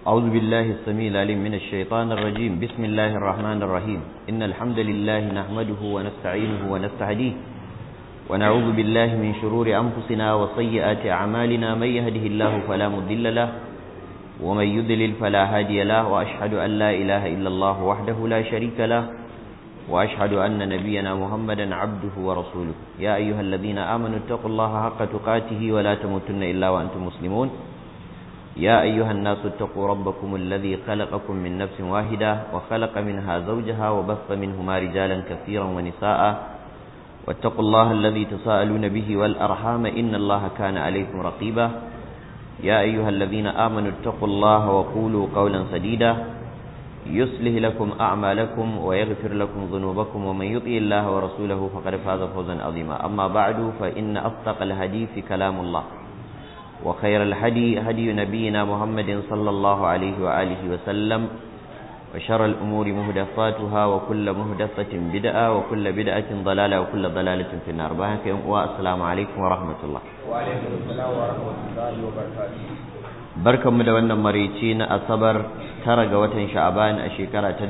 أعوذ بالله السميع العليم من الشيطان الرجيم بسم الله الرحمن الرحيم إن الحمد لله نحمده ونستعينه ونستهديه ونعوذ بالله من شرور أنفسنا وسيئات أعمالنا من يهده الله فلا مضل له ومن يضلل فلا هادي له وأشهد أن لا إله إلا الله وحده لا شريك له وأشهد أن نبينا محمدا عبده ورسوله يا أيها الذين آمنوا اتقوا الله حق تقاته ولا تموتن إلا وأنتم مسلمون يا أيها الناس اتقوا ربكم الذي خلقكم من نفس واحدة وخلق منها زوجها وبث منهما رجالا كثيرا ونساء واتقوا الله الذي تساءلون به والأرحام إن الله كان عليكم رقيبا يا أيها الذين آمنوا اتقوا الله وقولوا قولا سديدا يصلح لكم أعمالكم ويغفر لكم ذنوبكم ومن يطع الله ورسوله فقد فاز فوزا عظيما أما بعد فإن أصدق الحديث كلام الله وخير الهدي هدي نبينا محمد صلى الله عليه وآله وسلم وشر الأمور محدثاتها وكل محدثة بدعة وكل بدعة ضلالة وكل ضلالة في النار والسلام عليكم ورحمة الله وعليكم السلام ورحمة الله وبركاته barkan mu da wannan marici na asabar 9 ga watan sha'aban a shekara ta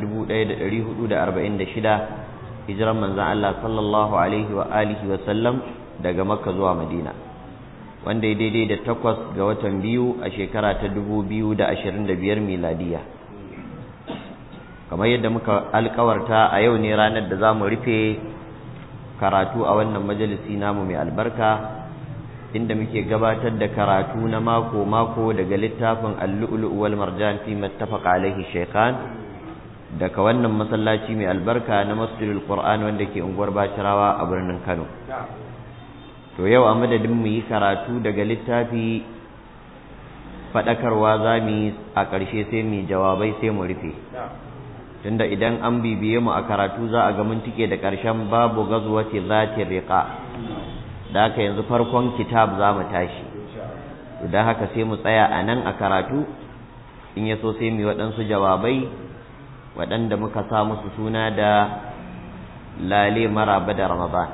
1446 hijiran manzon Allah sallallahu alaihi wa alihi wa sallam daga Makka zuwa Madina wanda ya daidai da 8 ga watan biyu a shekara ta 2025 miladiya kamar yadda muka alkawarta a yau ne ranar da za mu rufe karatu a wannan majalisi namu mai albarka inda muke gabatar da karatu na mako-mako daga littafin al-lu'lu' wal marjan fi mattafaqa alaihi shaykhan daga wannan masallaci mai albarka na Masjidul Qur'an wanda ke unguwar Bacirawa a birnin Kano to yau a madadin mu yi karatu daga littafi fadakarwa zamu a ƙarshe sai mu jawabai sai mu rufe tunda idan an bibiye mu a karatu za a ga mun tike da ƙarshen babu gazwati zati riqa da haka yanzu farkon kitab za mu tashi da haka sai mu tsaya a nan a karatu in ya so sai mu yi waɗansu jawabai waɗanda muka sa musu suna da lale maraba da ramadan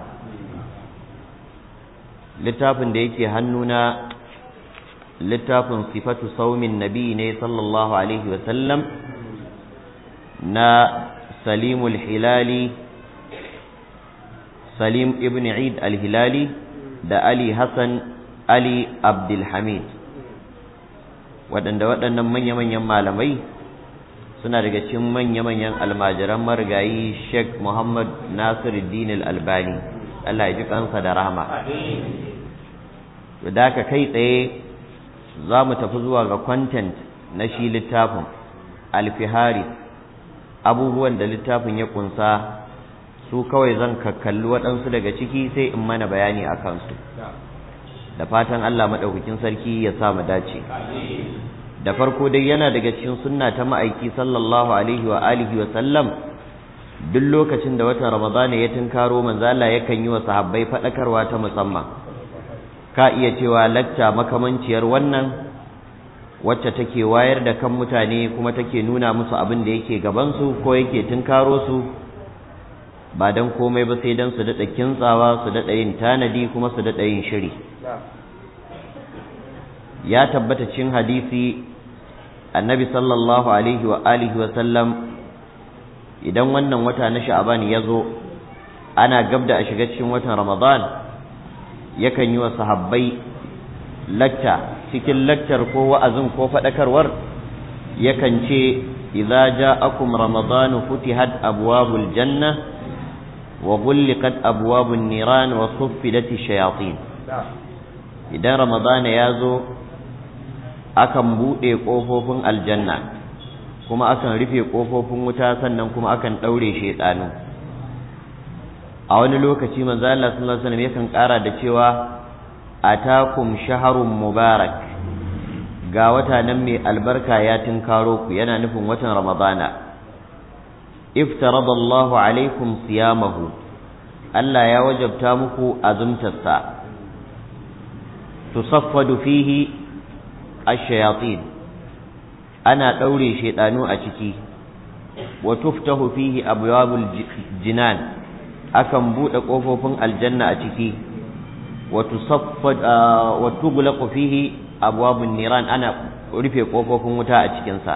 littafin da yake hannuna littafin sifatu saumin nabi ne sallallahu alaihi wasallam na salimul hilali salim ibn eid al-hilali da Ali Hassan Ali Abdulhamid waɗannan manya-manyan malamai suna daga cikin manya-manyan almajiran marigayi Sheikh Muhammad Nasiruddin Al-Albani Allah ya ji kansa da rahama da haka kai tsaye za mu tafi zuwa ga content na shi littafin alfihari abubuwan da littafin ya kunsa su kawai zan kalli waɗansu daga ciki sai in mana bayani a kansu da fatan Allah maɗaukakin sarki ya sa mu dace da farko dai yana daga cikin sunna ta ma'aiki sallallahu alaihi wa alihi wa sallam duk lokacin da watan ramadana ya tunkaro manzo Allah yakan yi wa sahabbai faɗakarwa ta musamman ka iya cewa lacca makamanciyar wannan wacce take wayar da kan mutane kuma take nuna musu abin da yake gabansu ko yake tunkaro su ba don komai ba sai don su daɗa kintsawa su daɗa yin tanadi kuma su daɗa yin shiri ya tabbata cin hadisi annabi sallallahu alaihi wa alihi wa sallam idan wannan wata na sha'aban ya zo ana gab da a shiga cikin watan ramadan yakan yi wa sahabbai lacca cikin laccar ko wa'azin ko faɗakarwar yakan ce idza ja'akum ramadanu futihat abwabul janna وغلقت أبواب النيران وصفدت الشياطين idan ramadana ya zo akan buɗe ƙofofin aljanna kuma akan rufe ƙofofin wuta sannan kuma akan ɗaure shaiɗanu a wani lokaci manzo Allah sallallahu alaihi wasallam yakan ƙara da cewa atakum shahrun mubarak ga wata nan mai albarka ya tinkaro ku yana nufin watan ramadana افترض الله عليكم صيامه Allah ya wajabta muku azumtarsa tusaffadu fihi ash-shayatin ana daure shedanu a ciki wa tuftahu fihi abwabul jinan akan bude kofofin aljanna a ciki wa tusaffad wa tughlaqu fihi abwabun niran ana rufe kofofin wuta a cikinsa.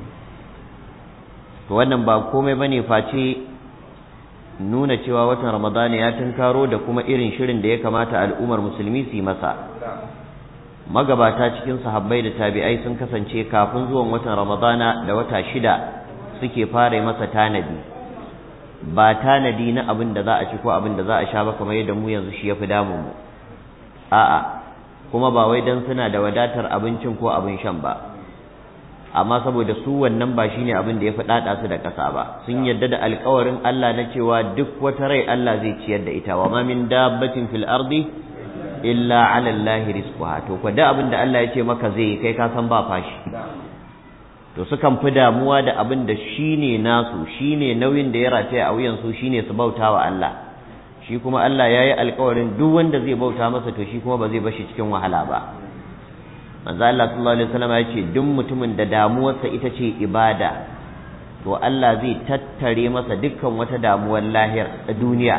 To wannan ba komai bane face nuna cewa watan ramadana ya tunkaro da kuma irin shirin da ya kamata al'ummar musulmi su yi masa. Magabata cikin sahabbai da tabi'ai sun kasance kafin zuwan watan ramadana da wata 6 suke fara masa tanadi, ba tanadi na abin da za a ci ko abin da za a sha ba kamar yadda mu yanzu shi yafi damun mu. A'a, kuma ba wai dan suna da wadatar abincin ko abin shan ba, amma saboda su wannan ba shine abin da ya fi dada su da ƙasa ba. Sun yarda da alƙawarin Allah na cewa duk wata rai Allah zai ciyar da ita, wa ma min dabbatin fil ardi illa ala Allah rizquha. To ko da abin da Allah ya ce maka zai kai ka san ba fashi. To sukan fi damuwa da abin da shine nasu, shine nauyin da ya rataya a wuyan su, shine su bautawa Allah. Shi kuma Allah yayi alƙawarin duk wanda zai bauta masa to shi kuma ba zai bashi cikin wahala ba. Manzo Allah sallallahu alaihi wasallam ya ce duk mutumin da damuwarsa ita ce ibada, to Allah zai tattare masa dukkan wata damuwar duniya,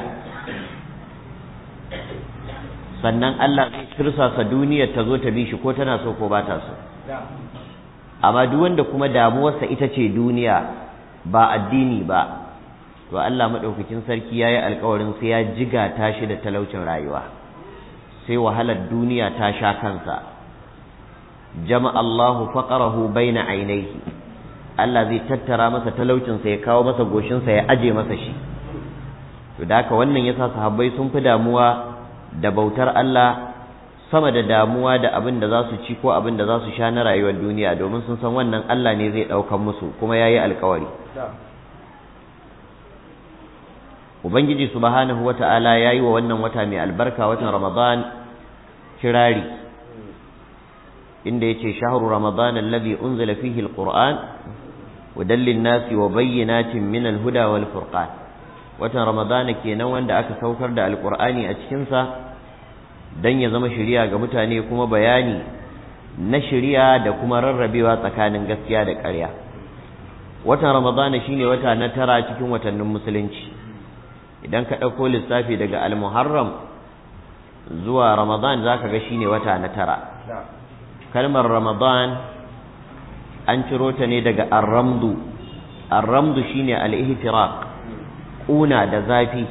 sannan Allah zai tirsasa duniyar ta zo ta bi shi ko tana so ko ba ta so. Amma duk wanda kuma damuwarsa ita ce duniya ba addini ba, to Allah madaukakin sarki yayi alƙawarin sai ya jiga tashi da talaucin rayuwa, sai wahalar duniya ta sha kansa. Jama'a Allahu faqarahu baina ainihi, Allah zai tattara masa talaucinsa ya kawo masa goshinsa ya aje masa shi. To da haka wannan yasa sahabbai sun fi damuwa da bautar Allah sama da damuwa da abin da za su ci ko abin da za su sha na rayuwar duniya, domin sun san wannan Allah ne zai ɗaukan musu kuma yayi alƙawari. Ubangiji subhanahu wata'ala yayi wa wannan wata mai albarka, watan Ramadan, kirari inda yace shahru ramadan alladhi unzila fihi alquran hudan lin-nasi wa bayyinatin min al-huda wal furqan. Watan Ramadan kenan wanda aka saukar da alqur'ani a cikin sa dan ya zama shari'a ga mutane, kuma bayani na shari'a da kuma rarrabewa tsakanin gaskiya da ƙarya. Watan Ramadan shine wata na 9 cikin watannin musulunci. Idan ka ɗauko lissafi daga al-Muharram zuwa Ramadan zaka ga shine wata na 9. Kalmar Ramadan an ciro ta ne daga ar-ramdu. Ar-ramdu shine al-ihtiraq, kuna da zafi.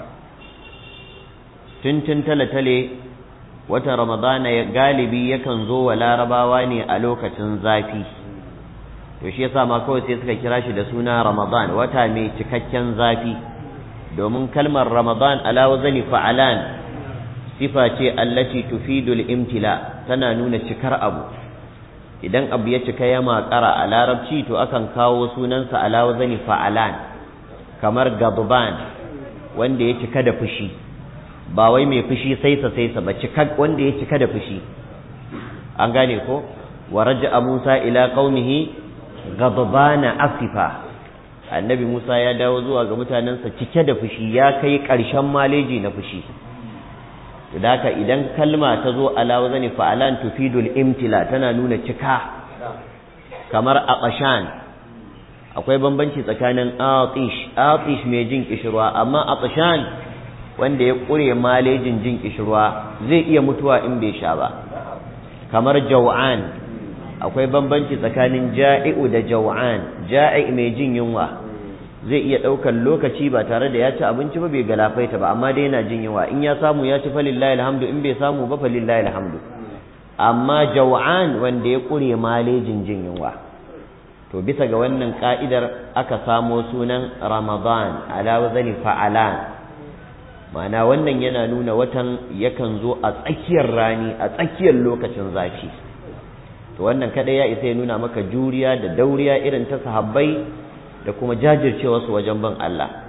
Tuntun tale watan Ramadana galibi yakan zo wa Larabawa ne a lokacin zafi. To shi yasa ma kawai sai suka kira shi da suna Ramadan, wata mai cikakken zafi. Domin kalmar Ramadan ala wazani fa'alan sifa ce allati tufidul imtila, tana nuna cikar abu. Idan abu ya cika ya makara a larabci to akan kawo sunansa ala wazani fa'alan, kamar gadban wanda ya cika da fushi, ba wai mai fushi saisa ba, cika wanda ya cika da fushi. An gane ko? Wa raja'a Musa ila qaumihi gadbana asifa. Annabi Musa ya dawo zuwa ga mutanensa cike da fushi, ya kai ƙarshen maleji na fushi. Daka idan kalma ta zo ala wazani fa'alan tufidul imtila, tana nuna cika. Kamar aqshan, akwai bambanci tsakanin atish mai jin kishirwa, amma aqshan wanda ya kure malejin jin kishirwa zai iya mutuwa in bai sha ba. Kamar jaw'an, akwai bambanci tsakanin ja'i'u da jaw'an. Ja'i mai jin yunwa zai iya ɗaukar lokaci ba tare da ya ci abinci ba, bai galafaita ba, amma dai yana jin yunwa. In ya samu ya ci falillahi alhamdu, in bai samu ba falillahi alhamdu. Amma jaw'an wanda ya kure malejin jin yunwa. To bisa ga wannan ka'idar aka samo sunan Ramadan ala wazani fa'alan. Ma'ana wannan yana nuna watan yakan zo a tsakiyar rani, a tsakiyar lokacin zafi. To wannan kada ya isa ya nuna maka juriya da dauriya irin ta sahabbai da kuma jajircewa su wajen bin Allah.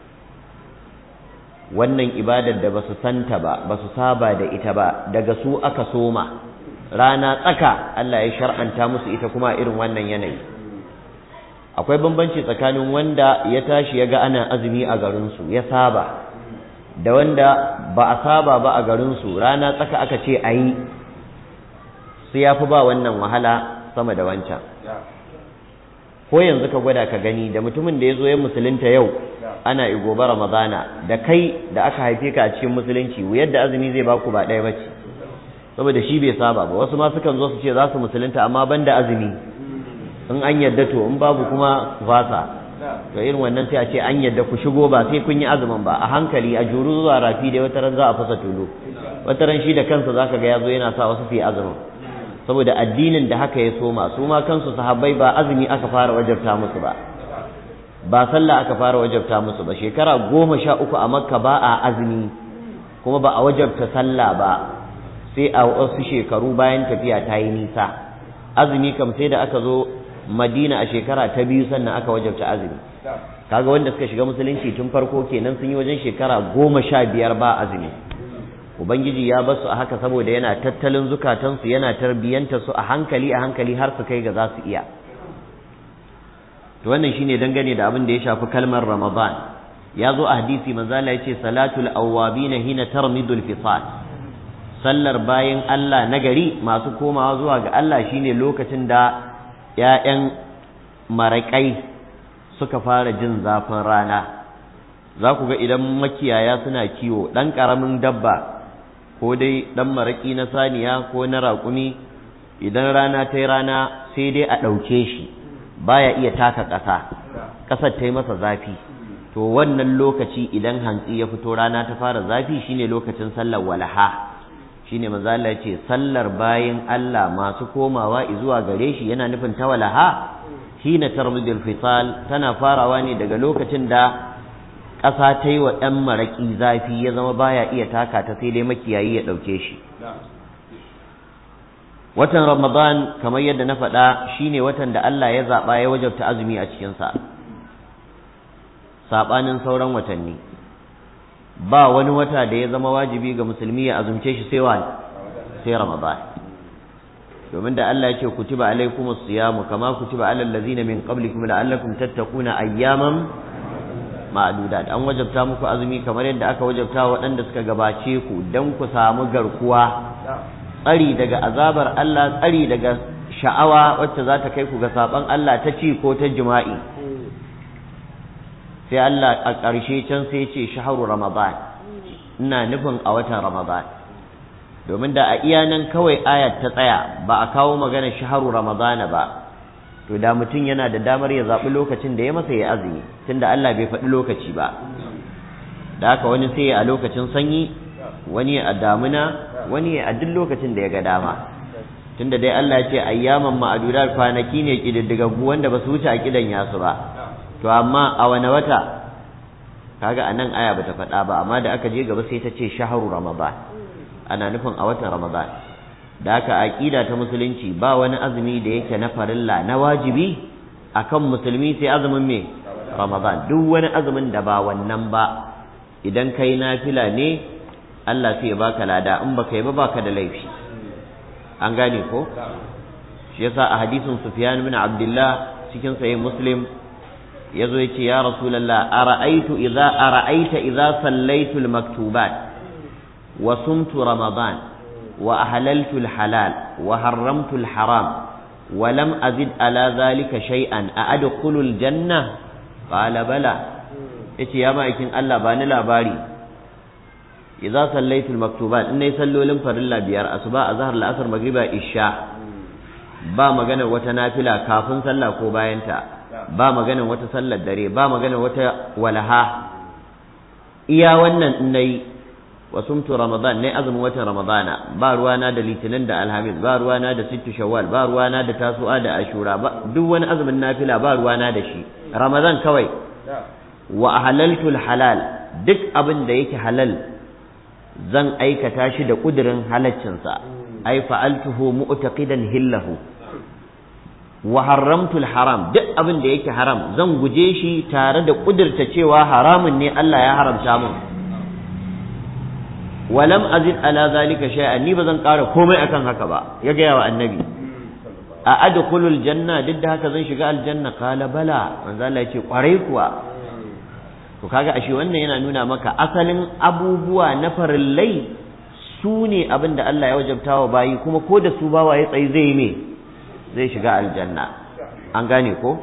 Wannan ibadar da basu santa ba, basu saba da ita ba, daga su aka soma. Rana tsaka Allah ya shar'anta musu ita kuma irin wannan yanayi. Akwai bambanci tsakanin wanda ya tashi ya ga ana azumi a garinsu ya saba, da wanda ba a saba ba a garinsu, rana tsaka aka ce a yi, su ya fi ba wannan wahala sama da wancan. Ko yanzu ka gwada ka gani, da mutumin da ya zo ya musulunta yau ana gobe Ramadana, da kai da aka haife ka a cikin musulunci, yadda azumi zai baku ba ɗaya bace. saboda shi bai saba ba. Wasu ma sukan zo su ce za su musulunta amma banda azumi, in an yadda to, in babu kuma ku fasa. To irin wannan sai a ce an yadda ku shigo ba sai kun yi azumin ba, a hankali a juru zuwa rafi dai wata ran za a fasa tulu, wata ran shi da kansa zaka ga yazo yana sa wasu su yi azumin, saboda addinin da haka ya soma. Su ma kansu sahabbai ba azumi aka fara wajabta musu ba sallah aka fara wajabta musu ba. Shekara 13 a Makka ba a azumi, kuma ba a wajabta sallah ba sai a wasu shekaru bayan tafiya ta yi nisa. Azumi kam sai da aka zo Madina a shekara ta 2 sannan aka wajabta azumi. Kaga wanda suka shiga musulunci tun farko kenan sun yi wajen shekara 15 ba azumi. Ubangiji ya basu a haka saboda yana tattalin zukatansu, yana tarbiyyanta su a hankali har su kai ga za su iya. To wannan shine dangane da abin da ya shafi kalmar Ramadan. Ya zo a hadisi manzo Allah yace salatul awwabin hina tarmidul fisal. Sallar bayan Allah nagari masu komawa zuwa ga Allah shine lokacin da ƴaƴan maraƙai suka fara jin zafin rana. Za ku ga idan makiyaya suna kiwo ɗan ƙaramin dabba ko dai ɗan maraƙi na saniya ko na raƙumi, idan rana ta yi rana sai dai a ɗauke shi, baya iya taka ƙasar ta yi masa zafi. To wannan lokaci idan hantsi ya fito rana ta fara zafi shine lokacin sallar walaha. Shine manzo Allah yace sallar bayin Allah masu komawa zuwa gare shi, yana nufin ta walaha, hina tarmidul fisal, tana farawa ne daga lokacin da ƙasa ta yi wa ɗan maraƙi zafi ya zama baya iya taka ta sai dai makiyayi ya ɗauke shi. Watan Ramadan kamar yadda na faɗa shine watan da Allah ya zaɓa ya wajabta azumi a cikinsa, saɓanin sauran watanni. Ba wani wata da ya zama wajibi ga musulmi ya azumce shi sai Ramadan. Domin da Allah ya ce kutiba alaikumus siyamu kama kutiba alal ladzina min qablikum la'allakum tattaquna ayyaman ma'dudat. An wajabta muku azumi kamar yadda aka wajabta waɗanda suka gabace ku dan ku samu garkuwa, tsari daga azabar Allah, tsari daga sha'awa wacce za ta kai ku ga saban Allah ta ci ko ta jima'i. Sai Allah a ƙarshe can sai ce shahru Ramadan, ina nufin a watan Ramadan. Domin da a iya nan kawai ayat ta tsaya ba a kawo magana shahru Ramadana ba, to da mutum yana da damar ya zaɓi lokacin da ya masa ya azumi, tunda Allah bai faɗi lokaci ba. Da haka wani sai a lokacin sanyi, wani a damuna, wani a duk lokacin da ya ga dama. Tunda dai Allah ya ce ayyaman ma'adudat, kwanaki ne kididdigaggu wanda ba su wuce a kidan yasu ba. To amma a wani wata? Kaga anan aya bata faɗa ba, amma da aka je gaba sai ta ce shahru Ramadan, ana nufin a watan Ramadan. Da haka aqida ta musulunci ba wani azumi da yake na farilla na wajibi akan musulmi sai azumin me Ramadan. Duk wani azumin da ba wannan ba, idan kai nafila ne Allah sai ya baka lada, in baka yi ba baka da laifi. An gane ko? Shi yasa a hadisin Sufyan bin Abdullah cikin sahih Muslim yazo yace ya Rasulullah ara'aita idza sallaitu al-maktubat wa sumtu Ramadan wa ahlaltu al-halal wa harramtu al-haram wa lam azid ala dhalika shay'an a adkhulu al-janna qala bala. Yace ya ma'aikin Allah bani labari, idza sallaitu al-maktubat, innai sallolin farilla biyar, asuba, azhar, al-asr, magriba, isha, ba maganar wata nafila kafin sallah ko bayanta, ba maganar wata sallar dare, ba maganar wata walaha. Iya wannan innai wa sumtu Ramadan, nayi azumin watan Ramadana, ba ruwana da litinin da alhamis, ba ruwana da sittu shawwal, ba ruwana da tasu'a da ashura, ba duk wani azumin nafila ba ruwana da shi, Ramadan kawai. Wa ahlaltu al-halal, duk abin da yake halal zan aikata shi da kudirin halaccinsa, ai fa'altuhu mu'taqidan hillahu. Wa haramtu al-haram, duk abin da yake haram zan guje shi tare da kudirta cewa haramun ne Allah ya haramta mun. Walam azid ala zalika shay'an, ni bazan ƙara komai akan haka ba. Ya ga wa annabi, a adkhulul janna, duk da haka zan shiga aljanna? Qala bala, manzo Allah ya ce kwarai kuwa. To kaga ashe wannan yana nuna maka asalin abubuwa na farillai su ne abin da Allah ya wajabta wa bayi, kuma ko da su bawa ya tsayi zai me zai shiga aljanna. An gane ko?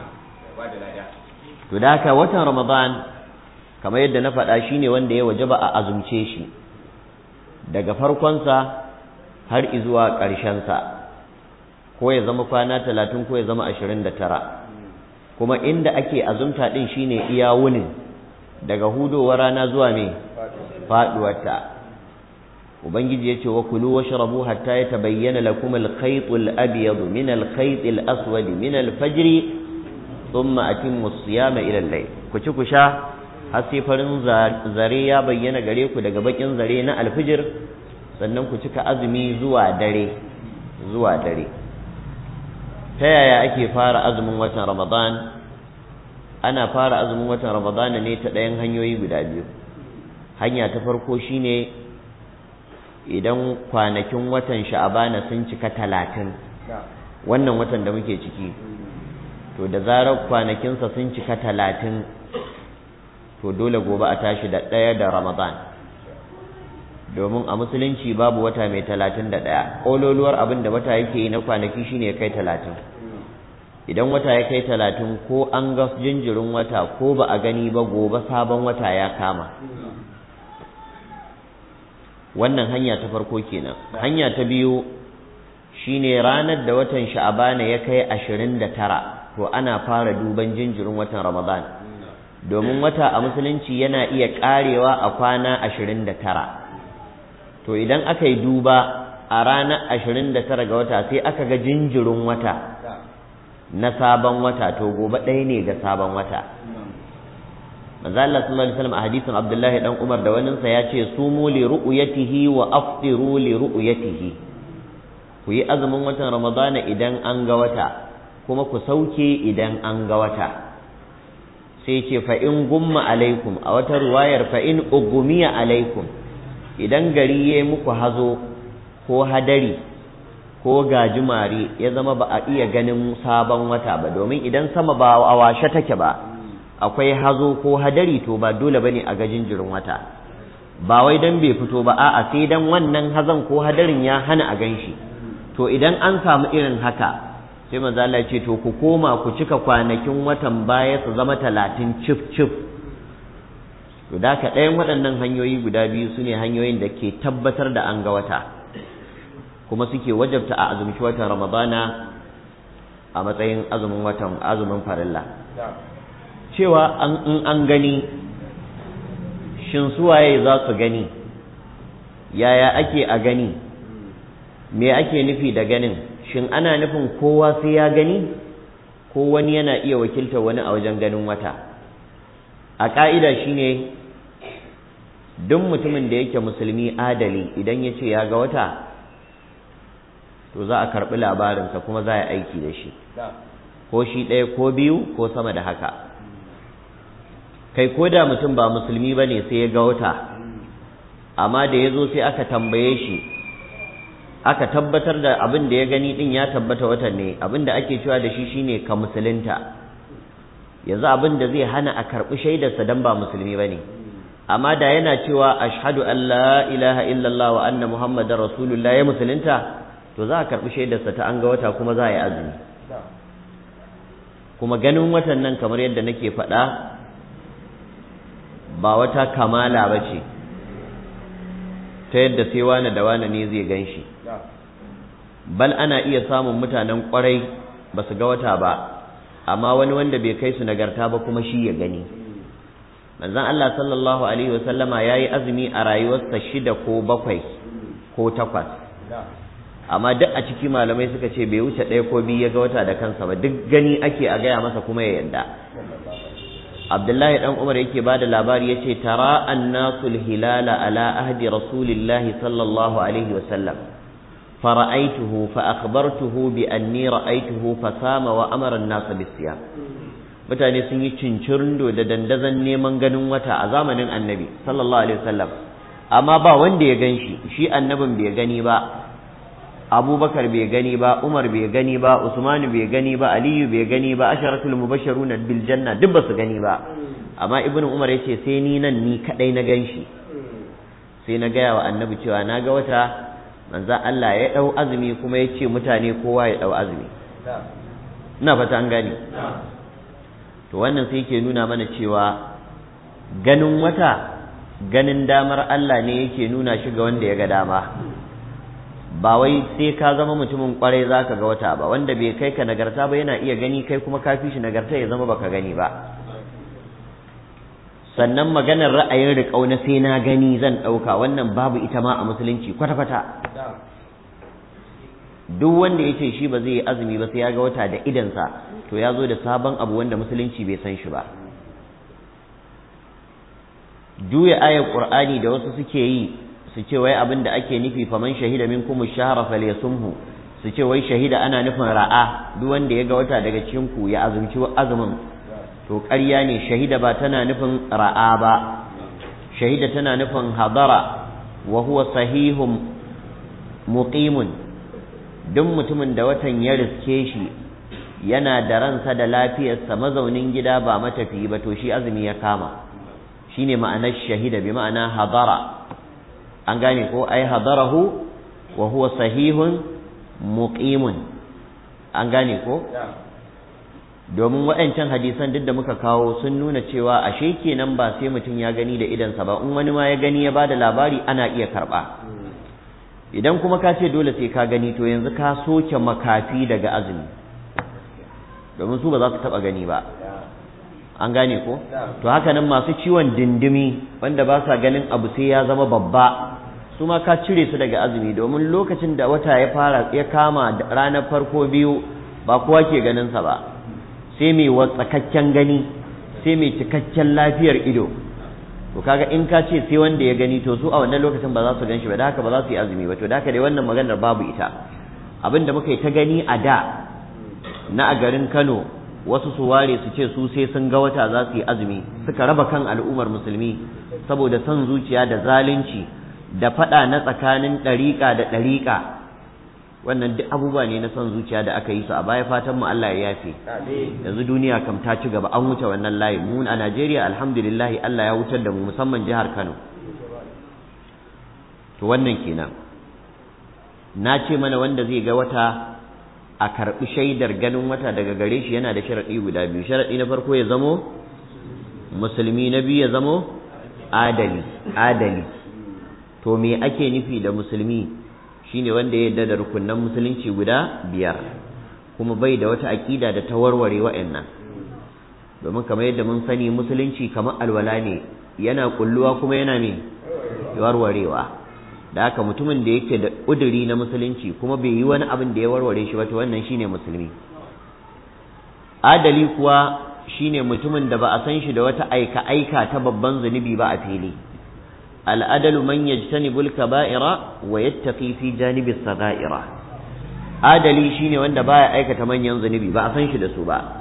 To da haka watan Ramadan kamar yadda na faɗa shine wanda ya wajaba a azumce shi daga farkonsa har izuwa ƙarshensa, ko ya zama kwana 30 ko ya zama 29, kuma inda ake azumta ɗin shine iya wunin daga hudowar rana zuwa mai faɗuwarta. Ubangiji ya ce wa kulu wa sharabu hatta ya tabayyana lakum al-khayt al-abyad min al-khayt al-aswad min al-fajr thumma atimmu as-siyama ila al-layl. Ku ci ku sha har sai farin zare ya bayyana gare ku daga bakin zare na alfijir, sannan ku cika azumi zuwa dare. Ta yaya ake fara azumin watan Ramadan? Ana fara azumin watan Ramadan ne ta ɗayan hanyoyi guda biyu. Hanya ta farko shine idan kwanakin watan Sha'abana sun cika 30, wannan watan da muke ciki, to da zarar kwanakinsa sun cika 30, to dole gobe a tashi da 1 da Ramadan, domin a musulunci babu wata mai 31. ƙololuwar abin da wata yake yi na kwanaki shine ya kai 30. Idan wata ya kai 30, ko an ga jinjirin wata ko ba a gani ba, gobe sabon wata ya kama. Wannan hanya ta farko kenan. Hanya ta biyu shine ranar da watan Sha'abana ya kai 29, to ana fara duban jinjirin watan Ramadan, domin wata a musulunci yana iya karewa a kwana 29. To idan aka yi duba a ranar 29 ga wata sai aka ga jinjirin wata na sabon wata, to gobe ɗaya ne ga sabon wata. Manzo Allah sallallahu alaihi wasallam a hadisin Abdullahi dan Umar da waninsa ya ce sumu li ru'yatihi wa aftiru li ru'yatihi. Ku yi azumin watan Ramadana idan an ga wata, kuma ku sauke idan an ga wata. Sai ce fa in gumma alaikum, a wata ruwayar fa in ugumiya alaikum, idan gari yayi muku hazo ko hadari ko gajimare ya zama ba a iya ganin sabon wata ba, domin idan sama ba a washe take ba, akwai hazo ko hadari, to ba dole bane a ga jinjirin wata. Ba wai dan bai fito ba, a'a sai dan wannan hazan ko hadarin ya hana a ganshi. To idan an samu irin haka, sai manzo Allah ya ce to ku koma ku cika kwanakin watan baya su zama 30 cif cif. To da ka ɗayan waɗannan hanyoyi guda biyu sune hanyoyin da ke tabbatar da an ga wata, kuma suke wajabta a azumci watan Ramadana a matsayin azumin farilla. Cewa in an gani, shin suwaye za su gani, yaya ake a gani, me ake nufi da ganin, shin ana nufin kowa sai ya gani, ko wani yana iya wakiltar wani a wajen ganin wata? A ƙa'ida shine duk mutumin da yake musulmi adali idan ya ce ya ga wata, to za a karɓi labarinsa kuma za a yi aiki da shi, ko shi ɗaya ko biyu ko sama da haka. Kai ko da mutum ba musulmi ba ne sai ya ga wata, amma da ya zo sai aka tambaye shi, aka tabbatar da abin da ya gani ɗin ya tabbata watan ne, abin da ake cewa da shi shine ka musulunta. Yanzu abin da zai hana a karɓi shaidarsa dan ba musulmi ba ne, amma da yana cewa ashhadu an la ilaha illallah wa anna muhammadar rasulullah ya musulunta, to za a karɓi shaidarsa ta an ga wata kuma za a yi azumi. Kuma ganin watan nan kamar yadda nake faɗa, ba wata kamala ba ce ta yadda sai wane da wane ne zai gan shi, bal ana iya samun mutanen ƙwarai ba su ga wata ba, amma wani wanda bai kai su nagarta ba kuma shi ya gani. Manzon Allah sallallahu alaihi wasallama ya yi azumi a rayuwarsa 6 ko 7 ko 8, amma duk a ciki malamai suka ce bai wuce 1 ko 2 ya ga wata da kansa ba, duk gani ake a gaya masa kuma ya yarda. Abdullahi dan Umar yake bada labari yace tara annasul hilala ala ahdi rasulillahi sallallahu alaihi wasallam fara'aituhu fa akhbartuhu bi anni ra'aituhu fa sama wa amara an-nas bis-siyam. Mutane sun yi cincirindo da dandazon neman ganin wata a zamanin Annabi sallallahu alaihi wasallam, amma ba wanda ya ganshi, shi annabin bai gani ba, Abubakar bai gani ba, Umar bai gani ba, Usman bai gani ba, Aliyu bai gani ba, asharatul mubashshiruna bil janna duk ba su gani ba. Amma Ibn Umar yace sai ni nan ni kadai na ganshi. Sai na gaya wa Annabi cewa na ga wata, manzo Allah ya dau azumi kuma yace mutane kowa ya dau azumi. Ina fata an gani. To wannan sai yake nuna mana cewa ganin wata ganin damar Allah ne yake nuna shi ga wanda ya ga dama. ba wai sai ka zama mutumin kwarai zaka ga wata ba, wanda bai kai ka nagarta ba yana iya gani, kai kuma ka fi shi nagarta ya zama baka gani ba. sannan maganar ra'ayin riƙau na sai na gani zan ɗauka, wannan babu ita ma a musulunci kwata-kwata. Duk wanda ya ce shi ba zai yi azumi ba sai ya ga wata da idansa, to ya zo da sabon abu wanda musulunci bai san shi ba. Juya ayar Qur'ani da wasu suke yi su ce wai abin da ake nufi faman shahida minkum ash-shahra falyasumhu, su ce wai shahida ana nufin ra'a, duk wanda ya ga wata daga cikin ku ya azumci azumin. To ƙarya ne, shahida ba tana nufin ra'a ba, shahida tana nufin hadara wa huwa sahihun muqimun. Duk mutumin da watan ya riske shi yana da ransa da lafiyarsa, mazaunin gida ba matafiyi ba, to shi azumi ya kama. Shine ma'anar shahida, bi ma'ana hadara. An gane ko ai hadarahu wa huwa sahihun muqimun. An gane ko? Domin waɗancan hadisan duk da muka kawo sun nuna cewa ashe kenan ba sai mutum ya gani da idansa ba, in wani ma ya gani ya bada labari ana iya karɓa. Idan kuma ka ce dole sai ka gani, to yanzu ka soke makafi daga azumi, domin su ba za su taɓa gani ba. An gane ko? To haka nan masu ciwon dindimi wanda ba sa ganin abu sai ya zama babba, su ma ka cire su daga azumi, domin lokacin da wata ya fara ya kama ranar farko biyu ba kowa ke ganinsa ba, sai mai watsakakken gani, sai mai cikakken lafiyar ido. To kaga in ka ce sai wanda ya gani, to su a wannan lokacin ba za su gan shi ba, da haka ba za su yi azumi ba. To da haka dai wannan maganar babu ita. Abin da muka yi ta gani a da na a garin Kano, wasu su ware su ce su sai sun ga wata za su yi azumi, suka raba kan al'ummar musulmi saboda son zuciya da zalunci da faɗa na tsakanin ɗariƙa da ɗariƙa. Wannan duk abubuwa ne na son zuciya da aka yi su a baya, fatan mu Allah ya yafe. Yanzu duniya kam ta ci gaba, an wuce wannan layi. Mu a Najeriya alhamdulillah Allah ya wutar da mu, musamman jihar Kano. To wannan kenan. Na ce mana wanda zai ga wata a karɓi shaidar ganin wata daga gare shi yana da sharaɗi guda biyu. Sharaɗi na farko ya zamo musulmi, na biyu ya zamo adali. To me ake nufi da musulmi? Shine wanda ya yarda da rukunnan musulunci guda 5, kuma bai da wata aƙida da ta warware wa'annan. Domin kamar yadda mun sani musulunci kamar alwala ne, yana kulluwa kuma yana me warwarewa. Da haka mutumin da yake da ƙuduri na musulunci kuma bai yi wani abin da ya warware shi ba, to wannan shine musulmi. Adali kuwa shine mutumin da ba a san shi da wata aika ta babban zunubi ba a fili. Al'adalu man yajtanibul kaba'ira wa yattaqi fi janibis sagha'ira. Adali shine wanda baya aikata manyan zunubi, ba a san shi da su ba.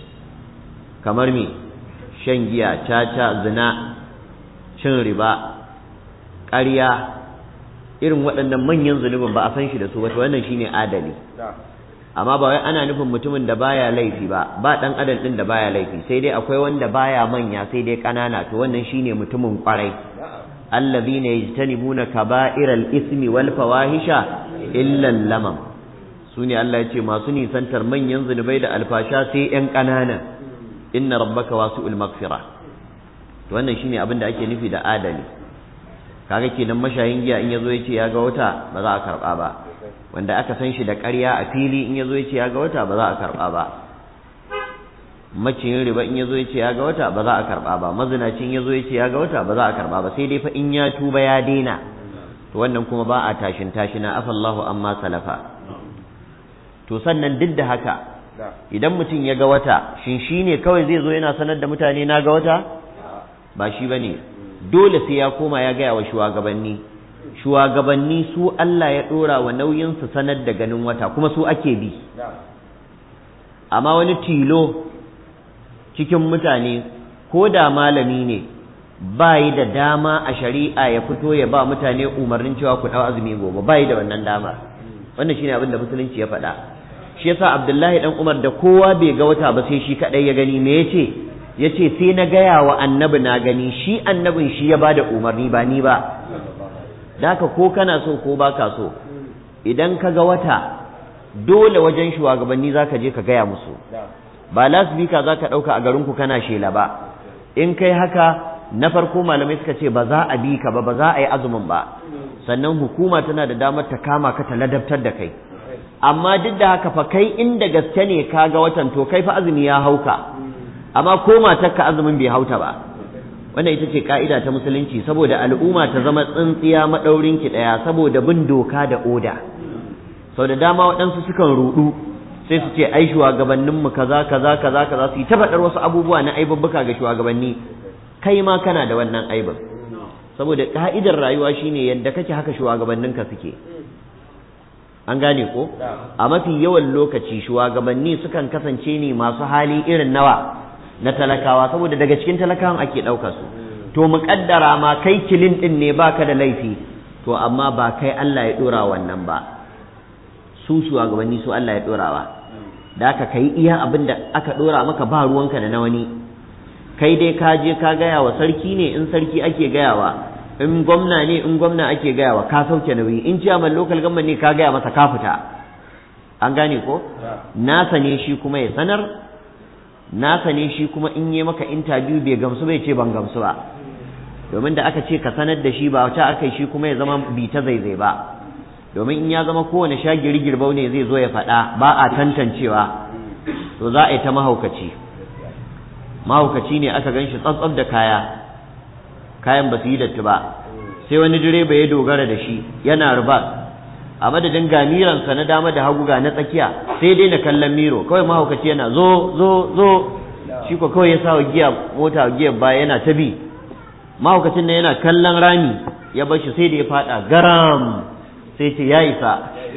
Kamar me? Shan giya, caca, zina, cin riba, ƙarya, irin waɗannan manyan zunubin ba a san shi da su ba, to wannan shine adali. Amma ba wai ana nufin mutumin da baya laifi ba ɗan adam ɗin da baya laifi, sai dai akwai wanda baya manya sai dai ƙanana, to wannan shine mutumin ƙwarai. الذين يجتنبون كبائر الإثم والفواحش إلا اللمم. سوني الله يتي ما سوني سنتر من ينزل بيد الفاشا سي إن كنانا إن ربك واسع المغفرة. wannan shine abin da ake nufi da adali. Kaga kenan mashayin giya in yazo yace ya ga wata ba za a karba ba, wanda aka san shi da ƙarya a fili in yazo yace ya ga wata ba za a karba ba, maciyin riba in yazo yace ya ga wata ba za a karba ba, mazinacin yazo yace ya ga wata ba za a karba ba, sai dai fa in ya tuba ya daina, to wannan kuma ba a tashina afallahu amma salafa. To sannan duk da haka idan mutum ya ga wata, shin shine kawai zai zo yana sanar da mutane na ga wata? Ba shi bane, dole sai ya koma ya gaya wa shugabanni. Shugabanni su Allah ya dora wa nauyin su sanar da ganin wata, kuma su ake bi. Amma wani tilo cikin mutane, ko da malami ne, ba yi da dama a shari'a ya fito ya ba mutane umarnin cewa ku ɗau azumi gobe, ba yi da wannan dama. Wannan shine abin da musulunci ya faɗa. Shi yasa Abdullahi dan Umar da kowa bai ga wata ba sai shi kadai ya gani, me yace sai na gaya wa annabi na gani, shi annabin shi ya bada umarni ba ni ba. Da haka ko kana so ko baka so, idan ka ga wata dole wajen shugabanni zaka je ka gaya musu. Ba lasbika za ka ɗauka a garinku kana shela ba, in kai haka na farko malamai suka ce ba za a bi ka ba za a yi azumin ba, sannan hukuma tana da damar ta kama ka ta ladabtar da kai. Amma duk da haka fa kai inda gaske ne ka ga watan to kai fa azumi ya hauka, amma ko matarka azumin bai hauta ba. Wannan ita ce ka'ida ta musulunci, saboda al'umma ta zama tsintsiya madaurin ki daya, saboda bin doka da oda. Sau da dama waɗansu sukan rudu sai su ce ai shugabanninmu kaza kaza kaza kaza, su yi ta faɗar wasu abubuwa na aibubbuka ga shugabanni. Kai ma kana da wannan aibin, saboda ka'idar rayuwa shine yadda kake haka shugabanninka suke. An gane ko? A mafi yawan lokaci shugabanni sukan kasance ne masu hali irin nawa na talakawa, saboda daga cikin talakawan ake ɗaukar su. To muƙaddara ma kai kilin ɗin ne baka da laifi, to amma ba kai Allah ya ɗora wannan ba, su shugabanni su Allah ya ɗorawa. Da aka kai iya abin da aka ɗora maka, ba ruwanka da na wani. Kai dai ka je ka gaya wa sarki ne in sarki ake gayawa, in gwamna ne in gwamna ake gayawa, ka sauke nauyi, in ciyaman local government ne ka gaya masa ka fita. An gane ko? Nasa ne shi kuma ya sanar, nasa ne shi kuma in yi maka interview bai gamsu bai ce ban gamsu ba, domin da aka ce ka sanar da shi ba wata aka yi shi kuma ya zama bi ta zaizai ba, domin in ya zama kowane shagiri girbau ne zai zo ya faɗa ba a tantancewa, to za a yi ta mahaukaci ne aka gan shi tsatsab da kayan ba su yi datti ba, sai wani direba ya dogara da shi yana ruba, a madadin ga miransa na dama da hagu ga na tsakiya sai dai na kallon miro, kawai mahaukaci yana zo shi ko kawai ya sa mota giyar baya yana ta bi, mahaukacin nan yana kallon rami ya bar shi sai da ya fada garam, sai ce ya isa.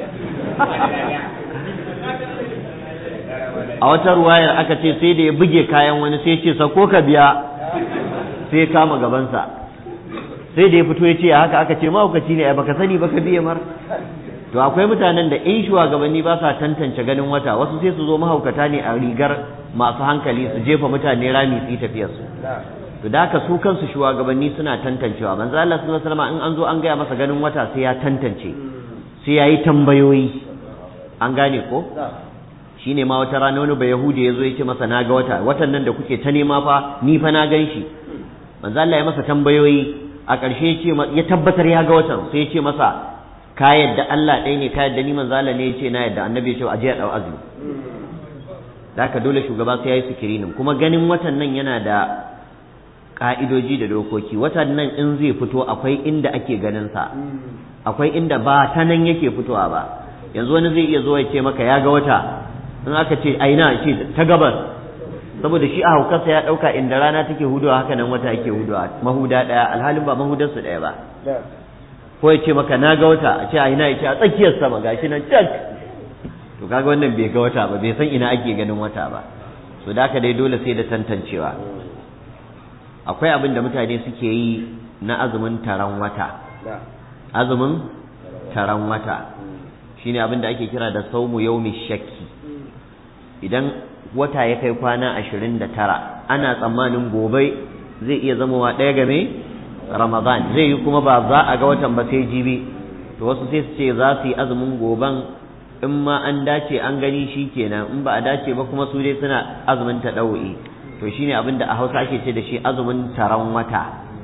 A wata ruwayar aka ce sai da ya buge kayan wani sai ce sako ka biya, sai ya kama gabansa, sai da ya fito ya ce haka, aka ce mahaukaci ne baka sani baka biye mar. To akwai mutanen da in shugabanni ba sa tantance ganin wata, wasu sai su zo mahaukata ne a rigar masu hankali su jefa mutane rami su yi tafiyar su. To da haka su kansu shugabanni suna tantancewa. Manzo Allah sallallahu alaihi wasallam in an zo an gaya masa ganin wata sai ya tantance, sai ya yi tambayoyi. An gane ko? Shine ma wata rana wani Bayahudi ya zo ya ce masa na ga watan nan da kuke ta nema fa ni fa na gan shi. Manzo Allah ya masa tambayoyi, a ƙarshe ya tabbatar ya ga watan, sai ya ce masa ka yadda Allah ɗaya ne, ka yadda ni manzo Allah ne, ya ce na yadda. Annabi ya ce aje a dau azumi. Da haka dole shugaba sai ya yi sikirinin, kuma ganin watan nan yana da ka'idoji da dokoki. Watan nan in zai fito akwai inda ake ganin sa, akwai inda ba ta nan yake fitowa ba. Yanzu wani zai iya zo ya ce maka ya ga wata, in aka ce aina ce ta gabas, saboda shi a haukarsa ya ɗauka inda rana take hudowa haka nan wata yake hudowa, mahuda ɗaya, alhalin ba mahudarsu ɗaya ba. Ko ya ce maka na ga wata, a ce aina ya ce a tsakiyar sama gashi nan cak, to kaga wannan bai ga wata ba, bai san ina ake ganin wata ba. So da haka dai dole sai da tantancewa. Akwai abin da mutane suke yi na azumin taron wata. Azumin taron wata shine abin da ake kira da saumu yaumi shakki. Idan wata ya kai kwana 29 ana tsammanin gobe zai iya zamowa ɗaya game Ramadan, zai yi kuma ba za a ga watan ba sai jibi, to wasu sai su ce za su yi azumin goban, in ma an dace an gani shi kenan, in ba a dace ba kuma su dai suna azumin taɗawu'i. To shine abin da a Hausa ake ce da shi azumin taron wata.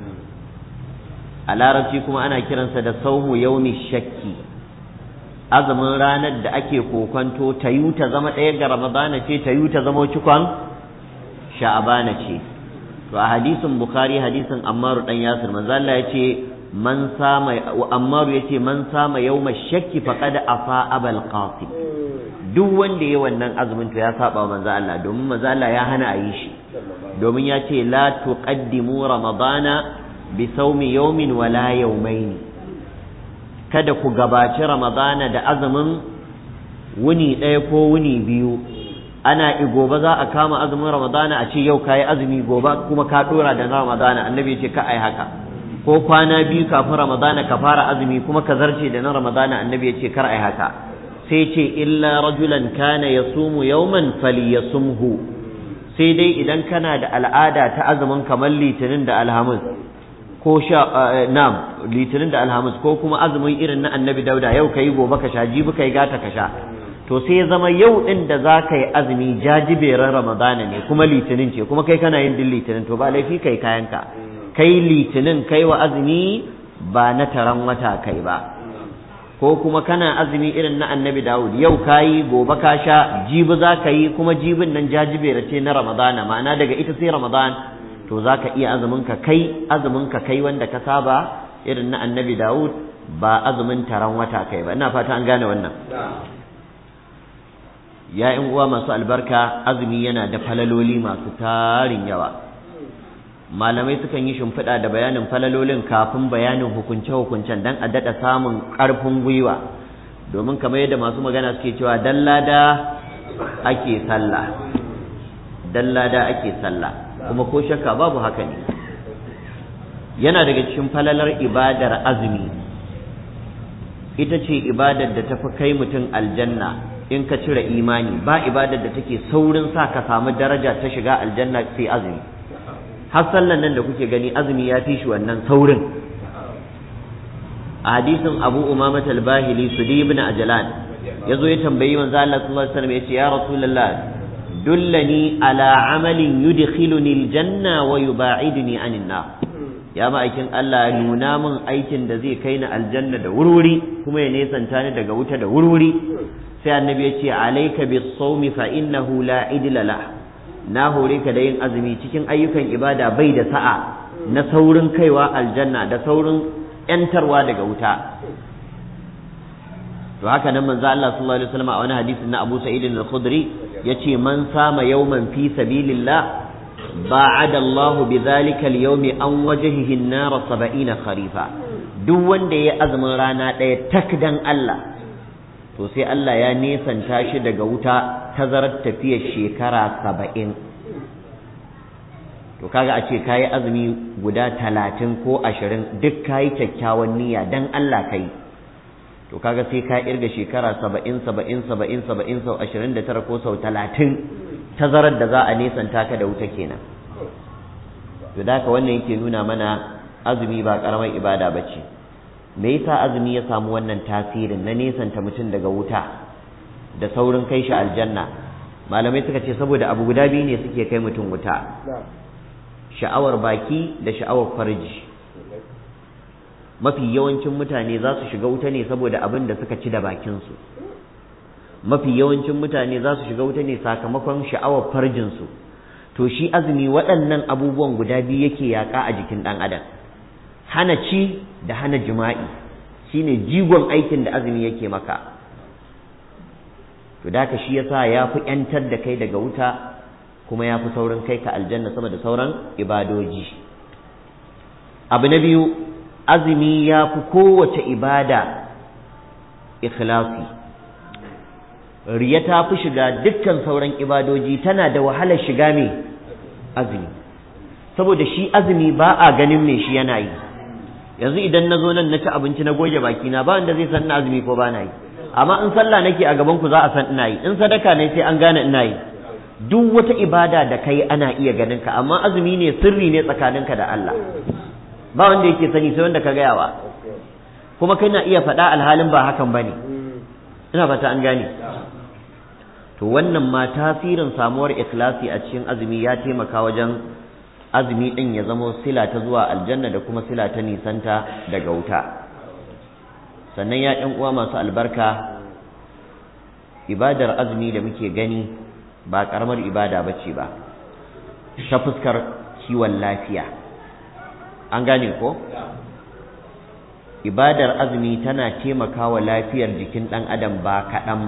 A Larabci kuma ana kiransa da saumu yaumi shakki, azumin ranar da ake kokonto ta yi ta zama ɗaya ga Ramadana ce, ta yi ta zama cikon Sha'abana ce. To a hadisin Bukhari, hadisin Ammaru dan Yasir, manzo Allah yace Ammaru yace man sama yawma shakki faqad afa abal qasim. Duk wanda yayi wannan azumin to ya saba wa manzo Allah, domin manzo Allah ya hana a yi shi, domin ya ce la tuqaddimu ramadana bi sawmi yawmin wala yawmayn. Kada ku gabaci Ramadana da azumin wuni ɗaya ko wuni biyu. Ana gobe za a kama azumin Ramadana a ce yau kayi azumi, gobe kuma ka dora da Ramadana, annabi ya ce ka ai haka. Ko kwana biyu kafin Ramadana ka fara azumi kuma ka zarce da na Ramadana, annabi ya ce kar ai haka. Sai ce illa rajulan kana yasumu yawman falyasumhu. Sai dai idan kana da al'ada ta azumin kamar Litinin da Alhamis, ko Litinin da Alhamis, ko kuma azumin irin na Annabi Dauda, yau kai gobe ka sha, jibi kai gata ka sha, to sai zama yau din da za ka yi azumi jajiberan Ramadana ne kuma Litinin ce, kuma kai kana yin din Litinin, to ba laifi kai kayanka. kai litinin kai wa azumi ba na taron wata kai ba, ko kuma kana azumi irin na annabi Dawud, yau kayi gobe ka sha jibi za ka yi, kuma jibin nan jajibera ce na Ramadana, ma'ana daga ita sai Ramadan, to za ka iya azumin ka kai wanda ka saba irin na annabi Dawud, ba azumin taron wata kai ba. Ina fata an gane wannan. Ya uwa masu albarka, azumi yana da falaloli masu tarin yawa. Malamai sukan yi shimfiɗa da bayanin falalolin kafin bayanin hukunce-hukuncen dan a daɗa samun ƙarfin gwiwa, domin kamar yadda masu magana suke cewa dallada ake sallah, kuma ko shakka babu haka ne. Yana daga cikin falalar ibadar azumi, ita ce ibadar da tafi kai mutum aljanna in ka cire imani. Ba ibadar da take saurin sa ka samu daraja ta shiga aljanna sai azumi. har sallan nan da kuke gani azumi ya fi shi wannan saurin. A hadisin Abu Umama al-Bahili Sudi ibn Ajlan yazo ya tambayi manzo Allah sallallahu alaihi wasallam, yace ya Rasulullah dullani ala amalin yudkhiluni al-janna wa yuba'iduni anin nar. Ya ma'aikin Allah nuna min aikin da zai kai ni aljanna da wurwuri kuma ya nesanta ni daga wuta da wurwuri. Sai annabi ya ce alayka bis-sawmi fa innahu la idla lah. Na hore ka da yin azumi, cikin ayyukan ibada bai da sa'a na saurin kaiwa aljanna da saurin yantarwa daga wuta. To haka nan manzo Allah sallallahu alaihi wasallam a wani hadisin na Abu Sa'id al-Khudri yace man sama yawman fi sabilillah ba'ada Allah bidhalika al-yawmi an wajhihi an-nar 70 kharifa. Duk wanda ya azumin rana ɗaya tak dan Allah, to sai Allah ya nesanta shi daga wuta tazarar tafiyar shekara 70. To kaga a ce kayi azumi guda 30 ko 20 duk kayi kyakkyawan niyya dan Allah kai, to kaga sai ka irga shekara 70 sau 29 ko sau 30 tazarar da za a nesanta ka da wuta kenan. To da haka wannan yake nuna mana azumi ba karamar ibada bace. Me yasa azumi ya samu wannan tasirin na nesanta mutum daga wuta da saurin kai shi aljanna? Malamai suka ce saboda abu guda biyu ne suke kai mutum wuta, sha'awar baki da sha'awar farji. Mafi yawancin mutane za su shiga wuta ne saboda abin da suka ci da bakinsu. Mafi yawancin mutane za su shiga wuta ne sakamakon sha'awar farjinsu. To shi azumi waɗannan abubuwan guda biyu yake yaƙa a jikin ɗan adam. Hana ci da hana jima'i shine jigon aikin da azumi yake maka. To da ka shi yasa ya fi ‘yantar da kai daga wuta kuma ya fi saurin kai ka aljanna sama da sauran ibadoji. Abu na biyu, azumi ya fi kowace ibada ikhlasi. Riya ta fi shiga dukkan sauran ibadoji, tana da wahalar shiga mai azumi, saboda shi azumi ba a ganin me shi yana yi. Yanzu idan na zo nan na ci abinci na goge bakina ba wanda zai san ina azumi ko ba na yi, amma in sallah nake a gaban ku za a san ina yi, in sadaka ne sai an gane ina yi. Duk wata ibada da kai ana iya ganin ka, amma azumi ne sirri ne tsakaninka da Allah, ba wanda yake sani sai wanda ka gayawa, kuma kai na iya faɗa alhalin ba hakan bane. Ina fata an gane. To wannan ma tasirin samuwar ikhlasi a cikin azumi ya taimaka wajen azumi din ya zama sila ta zuwa aljanna da kuma sila ta nisanta daga wuta. Sannan ya ɗan uwa masu albarka, ibadar azumi da muke gani ba ƙaramar ibada bace ba ta fuskar kiwon lafiya. An gane ko? Ibadar azumi tana taimakawa lafiyar jikin ɗan adam ba kaɗan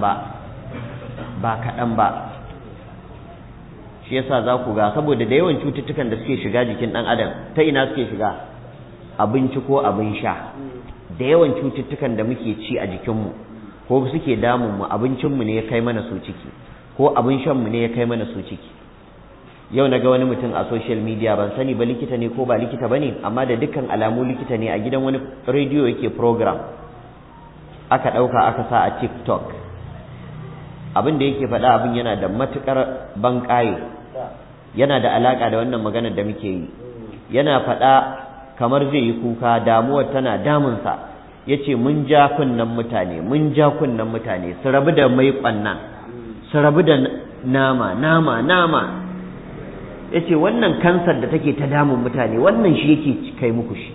ba. Shi yasa za ku ga saboda da yawan cututtukan da suke shiga jikin ɗan adam ta ina suke shiga? Abinci ko abin sha. Da yawan cututtukan da muke ci a jikinmu ko suke damunmu, abincinmu ne ya kai mana su ciki ko abin shanmu ne ya kai mana su ciki. Yau na ga wani mutum a social media, ban sani ba likita ne ko ba likita ba ne, amma da dukkan alamu likita ne, a gidan wani rediyo yake program aka ɗauka aka sa a TikTok. Abin da yake faɗa abin yana da matuƙar banƙaye, yana da alaƙa da wannan maganar da muke yi. Yana faɗa kamar zai yi kuka, damuwar tana damunsa. Ya ce mun ja kunnen mutane su rabu da maiƙon nan, su rabu da nama. yace wannan kansar da take ta damun mutane wannan shi yake kai muku shi.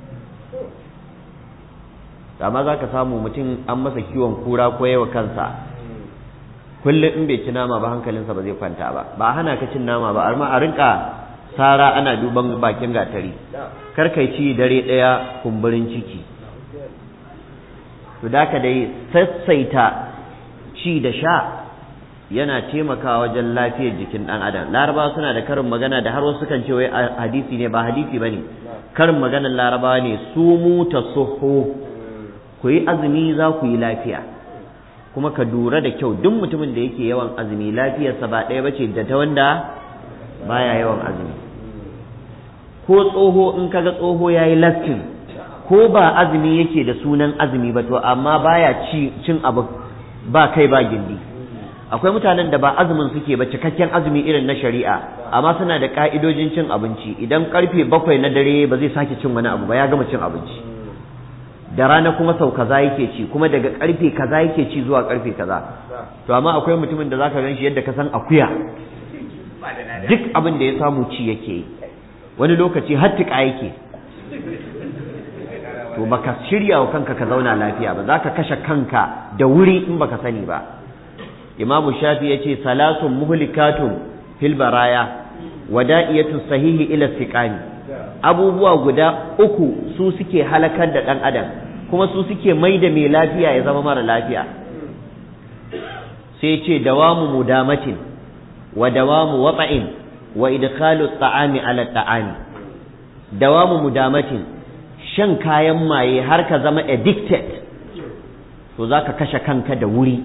amma za ka samu mutum an masa kiwon kura ko yawa kansa kullum in bai ci nama ba hankalinsa ba zai kwanta ba. ba hana ka cin nama ba amma a rinka sara ana duban bakin gatari, kar kai ci dare ɗaya kumburin ciki. to da ka dai sassaita ci da sha yana taimakawa wajen lafiyar jikin ɗan adam. larabawa suna da karin magana da har wasu kan ce wai hadisi ne, ba hadisi bane, karin maganar larabawa ne, sumu tasухhu, ku yi azumi za ku yi lafiya. kuma ka lura da kyau, duk mutumin da yake yawan azumi lafiyarsa ba ɗaya bace da ta wanda baya yawan azumi. ko tsoho in kaga tsoho yayi lastin, ko ba azumi yake da sunan azumi ba to amma baya cin abu ba kai ba gindi. akwai mutanen da ba azumin suke ba, cikakken azumi irin na shari'a, amma suna da ka'idojin cin abinci. idan karfe 7 na dare ba zai sake cin wani abu ba, ya gama cin abinci. da rana kuma sau kaza yake ci, kuma daga karfe kaza yake ci zuwa karfe kaza. to amma akwai mutumin da zaka gan shi yadda ka san akuya, duk abin da ya samu ci yake yi, wani lokaci har tuƙa yake. to baka shirya wa kanka ka zauna lafiya ba, zaka kashe kanka da wuri in baka sani ba. imamu shafi yace salasun muhlikatun fil baraya wada'iyatu sahihi ila siqani. abubuwa guda uku su suke halakar da ɗan adam, kuma su suke mai da mai lafiya ya zama mara lafiya. sai ce dawamu mudamatin wa dawamu wata'in wa idkhalu ta'ami ala ta'ami. dawamu mudamatin, shan kayan maye har ka zama addicted, to zaka kashe kanka da wuri,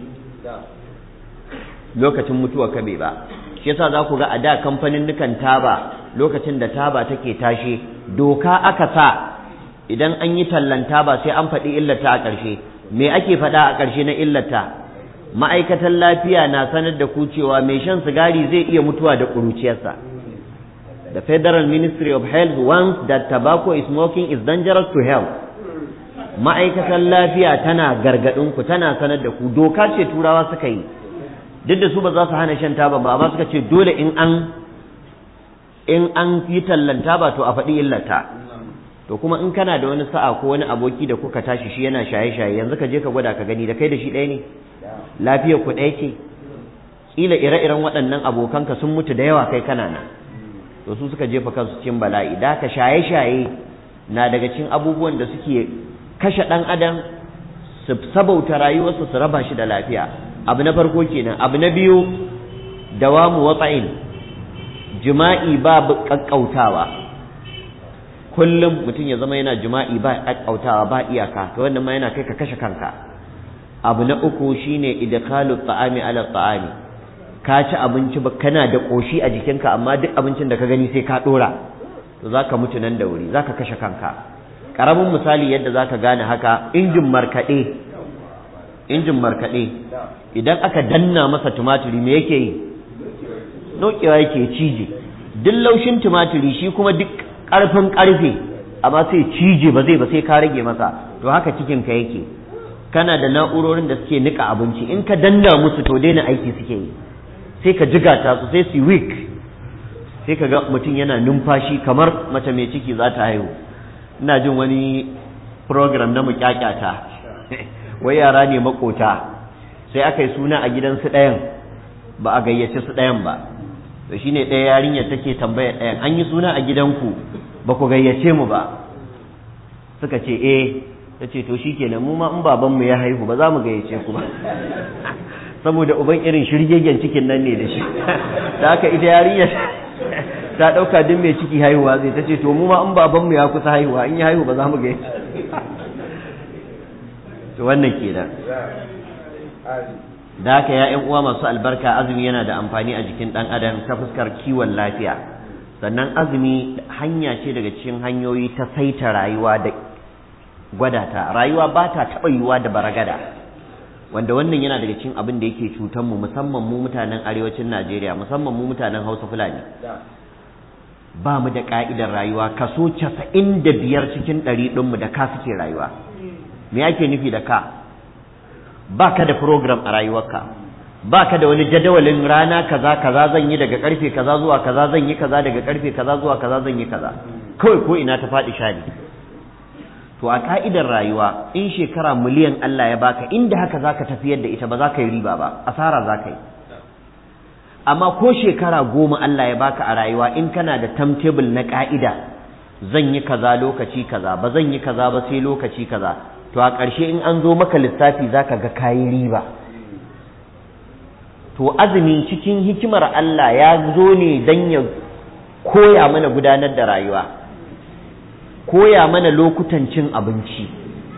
lokacin mutuwa ka bai ba. shi yasa za ku ga a da kamfanin nukan taba, lokacin da taba take tashe, doka aka sa idan an yi tallan taba sai an faɗi illata a ƙarshe. me ake faɗa a ƙarshe na illata? ma'aikatan lafiya na sanar da ku cewa mai shan sigari zai iya mutuwa da ƙuruciyarsa. The Federal Ministry of Health warns that tobacco smoking is dangerous to health. ma'aikatan lafiya tana gargaɗin ku, tana sanar da ku. doka ce turawa suka yi, duk da su ba za su hana shan taba ba, amma suka ce dole in an yi tallan taba to a faɗi illata. to kuma in kana da wani sa'a ko wani aboki da kuka tashi shi yana shaye-shaye, yanzu ka je ka gwada ka gani, da kai da shi ɗaya ne? lafiyar ku ɗaya ce? kila ire-iren waɗannan abokanka sun mutu da yawa, kai kana nan. to su suka jefa kansu cikin bala'i. da ka shaye-shaye na daga cikin abubuwan da suke kashe ɗan adam, su sabauta rayuwarsa, su raba shi da lafiya. abu na farko kenan. abu na biyu, dawamu wata'in, jima'i ba kakkautawa. kullum mutum ya zama yana jima'i ba kakkautawa, ba iyaka, to wannan ma yana kai ka kashe kanka. abu na uku shine idkhalu ta'ami ala ta'ami. ka ci abinci ba, kana da koshi a jikinka, amma duk abincin da ka gani sai ka dora, to zaka mutu nan da wuri, zaka kashe kanka. karamin misali yadda zaka gane haka, injin markaɗe idan aka danna masa tumaturi me yake yi? nokewa yake, cije. duk laushin tumaturi shi kuma duk ƙarfin ƙarfe, amma sai cije ba zai ba, sai ka rage masa. to haka cikin ka yake, kana da na'urorin da suke nika abinci, in ka danna musu to daina aiki suke yi, sai ka jigata su, sai su weak, sai ka ga mutum yana numfashi kamar mace mai ciki za ta haihu. ina jin wani program na mukyakyata wai yara ne makota, sai aka yi suna a gidan su ɗayan, ba a gayyace su ɗayan ba. to shine ɗaya yarinya take tambaya ɗayan, an yi suna a gidanku ba ku gayyace mu ba? suka ce eh. ta ce to shikenan, mu ma in babanmu ya haihu ba za mu gayyace ku ba saboda uban irin shirgegen cikin nan ne da shi. da haka ita yarinya ta ɗauka duk mai ciki haihuwa zai, ta ce to mu ma in babanmu ya kusa haihuwa, in ya haihu ba za mu gayyace. to wannan kenan. da haka ya uwa masu albarka, azumi yana da amfani a jikin ɗan adam ta fuskar kiwon lafiya. sannan azumi hanya ce daga cikin hanyoyi ta saita rayuwa da gwada ta. rayuwa ba ta taɓa yiwuwa da baragada, wanda wannan yana daga cikin abin da yake cutar mu, musamman mu mutanen arewacin Najeriya, musamman mu mutanen Hausa Fulani. ba mu da ka'idar rayuwa. kaso 95 cikin 100 ɗinmu da ka suke rayuwa. me ake nufi da ka? ba ka da program a rayuwarka, baka da wani jadawalin rana kaza kaza zan yi daga karfe kaza zuwa kaza zan yi kaza daga karfe kaza zuwa kaza zan yi kaza, kawai ko ina ta faɗi shani. To a ka'idar rayuwa in shekara miliyan Allah ya baka, inda haka zaka tafiyar da ita ba za ka yi riba ba, asara za ka yi. Amma ko shekara 10 Allah ya baka a rayuwa, in kana da timetable na ka'ida, zan yi kaza lokaci kaza, ba zan yi kaza ba sai lokaci kaza, to a ƙarshe in an zo maka lissafi zaka ga kayi riba. To azumi cikin hikimar Allah ya zo ne don ya koya mana gudanar da rayuwa, koya mana lokutan cin abinci.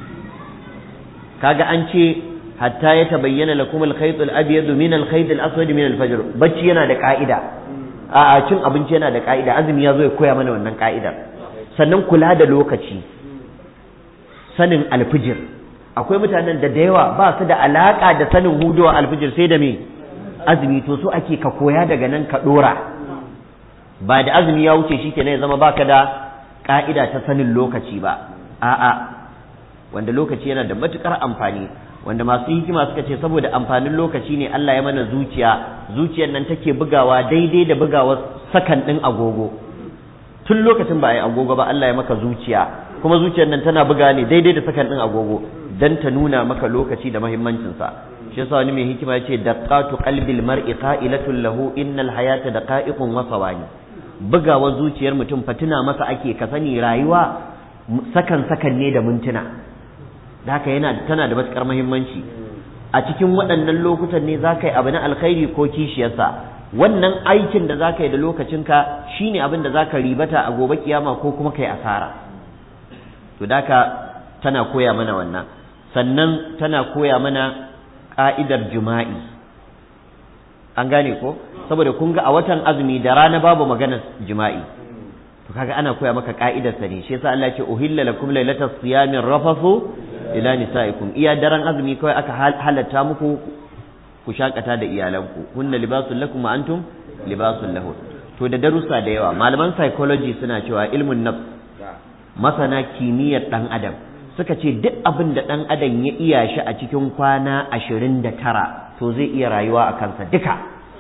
Kaga an ce hatta ya tabayyana lakum al-khayt al-abyad min al-khayt al-aswad min al-fajr. Bacci yana da ka'ida, a cin abinci yana da ka'ida, azumi ya zo ya koya mana wannan ka'idar. Sannan kula da lokaci, sanin alfijir. Akwai mutanen da yawa ba su da alaka da sanin hudowa alfijir sai da me azumi, to so ake ka koya daga nan ka dora. Ba da azumi ya wuce shikenan ya zama baka da ka'ida ta sanin lokaci ba, a'a, wanda lokaci yana da matukar amfani, wanda masu hikima suka ce saboda amfanin lokaci ne Allah ya mana zuciyar nan take bugawa daidai da bugawar sakan din agogo. Tun lokacin ba a yi agogo ba Allah ya maka zuciya, kuma zuciyar nan tana bugawa ne daidai da sakan din agogo dan ta nuna maka lokaci da muhimmancinsa. Shi yasa wani mai hikima ya ce daqqatu qalbil mar'i qa'ilatun lahu innal hayata daqa'iqun wa sawani. Bugawar zuciyar mutum fatina masa ake, ka sani rayuwa sakan ne da mintuna, da haka tana da matukar muhimmanci. A cikin waɗannan lokutan ne za ka yi abu na alkhairi ko kishiyarsa. Wannan aikin da za ka yi da lokacinka shine abin da za ka ribata a gobe kiyama ko kuma kai asara. To da haka tana koya mana wannan, sannan tana koya mana ƙa'idar jima'i. An gane ko? Saboda kun ga a watan azumi da rana babu maganar jima'i, to kaga ana koya maka ka'idarsa ne. Shi yasa Allah ya ce uhilla lakum lailatas siyamin rafasu ila nisaikum. Iya daren azumi kawai aka halatta muku ku shakata da iyalanku, hunna libasul lakum wa antum libasul lahun. To da darussa da yawa, malaman psychology suna cewa ilmun nafs, masana kimiyyar dan adam, suka ce duk abin da dan adam ya iya shi a cikin kwana 29 to zai iya rayuwa a kansa duka.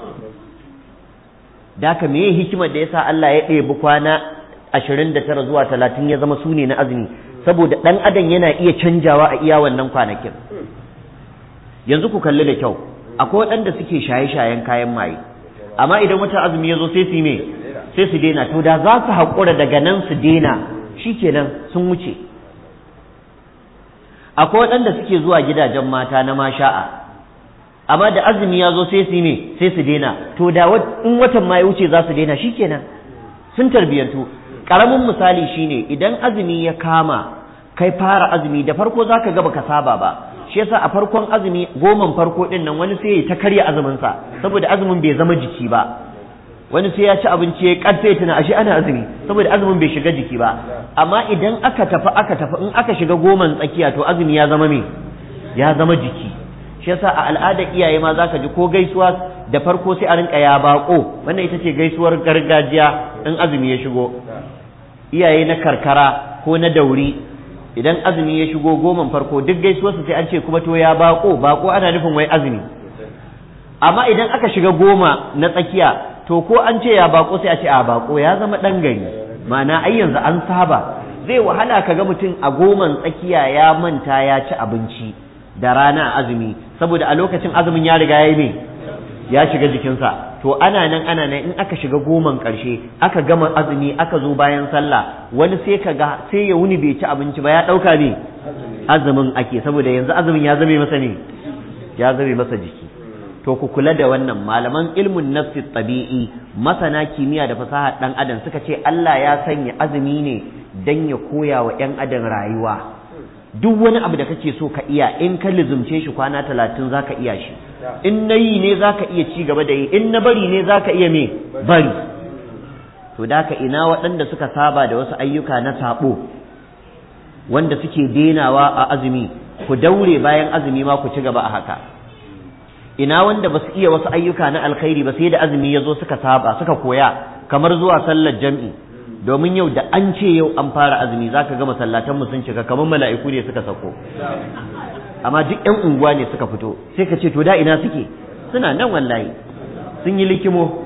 Da haka meye hikimar da yasa Allah ya ɗebi kwana 29 zuwa 30 ya zama sune na azumi, saboda ɗan adam yana iya canjawa a iya wannan kwanakin. Yanzu ku kalli da kyau, akwai waɗanda suke shaye-shayen kayan maye, amma idan wata azumi ya zo sai su me sai su daina. To da za su haƙura daga nan su daina, shikenan sun wuce. Akwai waɗanda suke zuwa gidajen mata na masha'a, amma da azumi ya zo sai su ne sai su daina. To da in watan ma ya wuce za su daina, shikenan sun tarbiyantu. Karamin misali shine idan azumi ya kama kai fara azumi, da farko zaka ga baka saba ba. Shi yasa a farkon azumi 10 farko din nan wani sai ya ta karya azumin sa, saboda azumin bai zama jiki ba. Wani sai ya ci abinci ya karfe tuna ashe ana azumi, saboda azumin bai shiga jiki ba. Amma idan aka tafi in aka shiga 10 tsakiya to azumi ya zama me ya zama jiki. Shi yasa a al'adar iyaye ma zaka ji ko gaisuwa da farko sai a rinka ya bako, wannan ita ce gaisuwar gargajiya in azumi ya shigo. Iyaye na karkara ko na dauri idan azumi ya shigo 10 farko duk gaisuwar su sai an ce kuma to ya bako ana nufin wai azumi. Amma idan aka shiga 10 na tsakiya to ko an ce ya bako sai a ce a bako ya zama dan gari, ma'ana ai yanzu an saba. Zai wahala kaga mutum a 10 tsakiya ya manta ya ci abinci da rana a azumi, saboda a lokacin azumin ya riga ya yi ya shiga jikinsa. To ana nan in aka shiga 10 ƙarshe aka gama azumi aka zo bayan sallah, wani sai kaga sai ya wuni bai ci abinci ba, ya ɗauka ne azumin ake, saboda yanzu azumin ya zame masa ne ya zame masa jiki. To ku kula da wannan, malaman ilmun nafsi tabi'i, masana kimiyya da fasaha dan adam suka ce Allah ya sanya azumi ne dan ya koya wa ‘yan adam rayuwa. Duk wani abu da kake so ka iya, in ka lizumce shi kwana 30 za ka iya shi. In na yi ne za ka iya ci gaba da yi, in na bari ne za ka iya bari. To da ka ina waɗanda suka saba da wasu ayyuka na saɓo wanda suke denawa a azumi, ku daure bayan azumi ma ku ci gaba a haka. Ina wanda ba su iya wasu ayyuka na alkhairi ba sai da azumi ya zo suka saba suka koya, kamar zuwa sallar jam'i. Domin yau da an ce yau an fara azumi za ka ga masallatanmu sun cika kamar mala'iku ne suka sako, amma duk 'yan unguwa ne suka fito. Sai ka ce to da ina suke? suna nan wallahi sun yi likimo.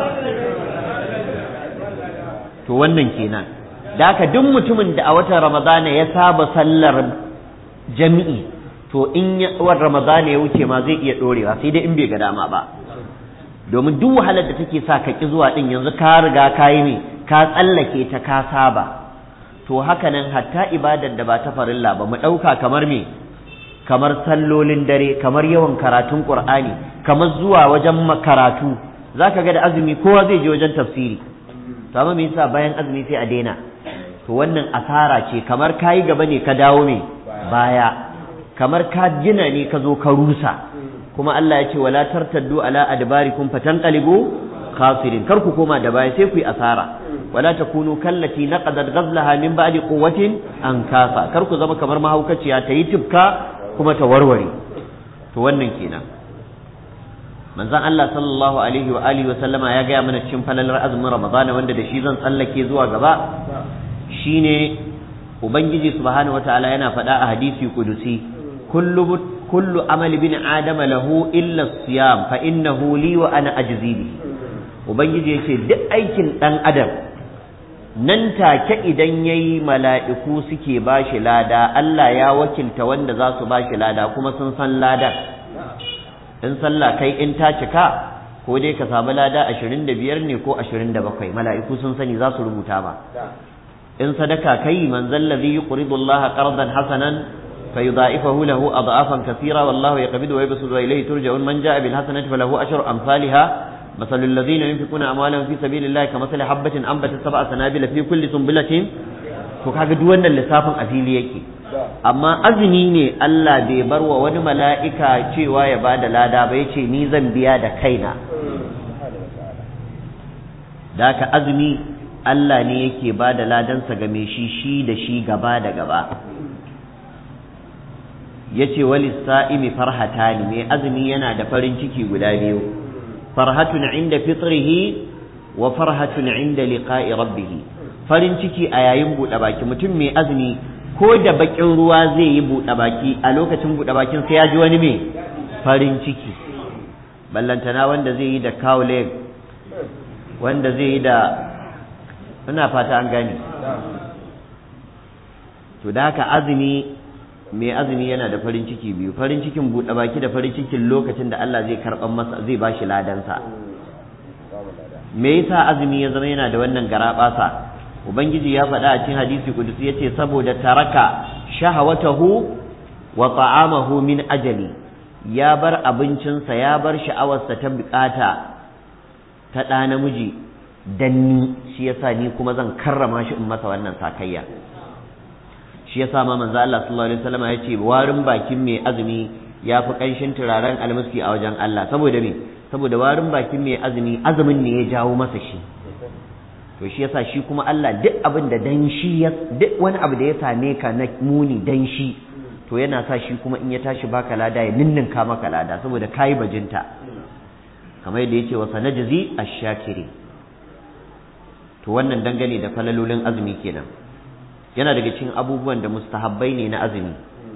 To wannan kenan, da haka duk mutumin da a watan Ramadana ya saba sallar jami'i, to in watan Ramadana ya wuce ma zai iya ɗorewa, sai dai in bai ga dama ba. Domin duk wahalar da take sa ka ƙi zuwa ɗin yanzu ka riga ka yi ne, ka tsallake ta ka saba. To haka nan hatta ibadar da ba ta farilla ba, mu ɗauka kamar me, kamar sallolin dare, kamar yawan karatun Qur'ani, kamar zuwa wajen karatu. Zaka ga da azumi kowa zai je wajen tafsiri. To amma me yasa bayan azumi sai a daina? To wannan asara ce, kamar kayi gaba ne ka dawo me baya, kamar ka gina ne ka zo ka rusa. Kuma Allah ya ce wala tartaddu ala adbarikum fatanqalibu khasirin, kar ku koma da baya sai ku yi asara. Wala takunu kallati naqadat ghazlaha min ba'di quwwatin ankasa, kar ku zama kamar mahaukaciya ta yi tibka kuma ta warware. To wannan kenan. Manzon Allah sallallahu alaihi wa alihi wa sallama ya gaya mana cikin falalar azumin Ramadana, wanda da shi zan tsallake zuwa gaba, shine Ubangiji subhanahu wataala yana faɗa a hadisi kudusi, kullu amali bin adama lahu illa siyam fa innahu li wa ana ajzi bi. Ubangiji yace duk aikin dan adam nan take idan yayi mala'iku suke bashi lada, Allah ya wakilta wanda za su bashi lada kuma sun san lada. In sallah kai in ta cika, ko dai ka samu lada 25 ne ko 27, mala'iku sun sani za su rubuta ba. In sadaka kai, man zallazi yuqridu Allah qardan hasanan fayudha'ifahu lahu adhafan kathira wallahu yaqbidu wa yabsutu ilayhi turja'un man ja'a bil hasanati falahu ashru amsalha مثل الذين ينفقون أموالهم في سبيل الله كمثل حبة أنبتت 7 سنابل في كل سنبلة. to kaga duk wannan lissafin a fili yake. Amma azumi ne Allah bai bar wa wani mala'ika cewa ya bada lada ba, yace ni zan biya da kaina. Da ka azumi Allah ne yake bada ladansa ga mai shi da shi gaba da gaba. Yace walis sa'imi farhatani, mai azumi yana da farin ciki guda biyu. farhatun inda fitrihi wa farhatun inda liqa'i rabbih. Farin ciki a yayin buɗe baki, mutum mai azumi ko da bakin ruwa zai yi buɗe baki, a lokacin buɗe bakin sai ya ji wani mai farin ciki. Ballantana wanda zai yi da cow leg, wanda zai yi da, ina fata an gane. To da haka azumi, mai azumi yana da farin ciki biyu, farin cikin buɗe baki da farin cikin lokacin da Allah zai karɓar masa, zai bashi ladansa. Me yasa azumi ya zama yana da wannan garaɓasa? Ubangiji ya faɗa a cikin hadisi kudusi, yace saboda taraka shahawatahu wa ta'amahu min ajali, ya bar abincinsa, ya bar sha'awarsa ta bukata ta ɗa namiji danni, shi yasa ni kuma zan karrama shi in masa wannan sakayya. Shi yasa ma manzo Allah sallallahu alaihi wasallam ya ce warin bakin mai azumi ya fi kanshin turaren almiski a wajen Allah. Saboda me? Saboda warin bakin mai azumi, azumin ne ya jawo masa shi. To shi yasa shi kuma Allah duk abin da dan shi, duk wani abu da ya same ka na muni dan shi, to yana sa shi kuma in ya tashi baka lada ya ninninka maka lada, saboda kai bajinta. Kamar yadda yace wa sanajzi ash-shakiri. To wannan dangane da falalolin azumi kenan. Yana daga cikin abubuwan da mustahabbai ne na azumi,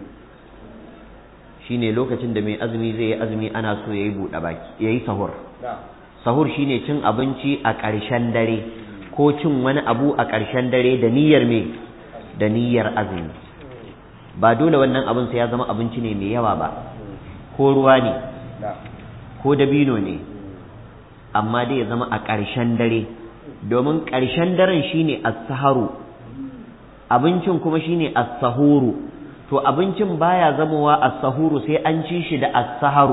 shine lokacin da mai azumi zai yi azumi ana so yayi buɗe baki, yayi sahur. Sahur shine cin abinci a ƙarshen dare ko cin wani abu a ƙarshen dare da niyyar me, da niyyar azumi. Ba dole wannan abin sai ya zama abinci ne mai yawa ba, ko ruwa ne ko dabino ne, amma dai ya zama a ƙarshen dare, domin ƙarshen daren shine as-saharu, abincin kuma shine as-sahuru. To abincin baya zamowa as-sahuru sai an ci shi da as-saharu.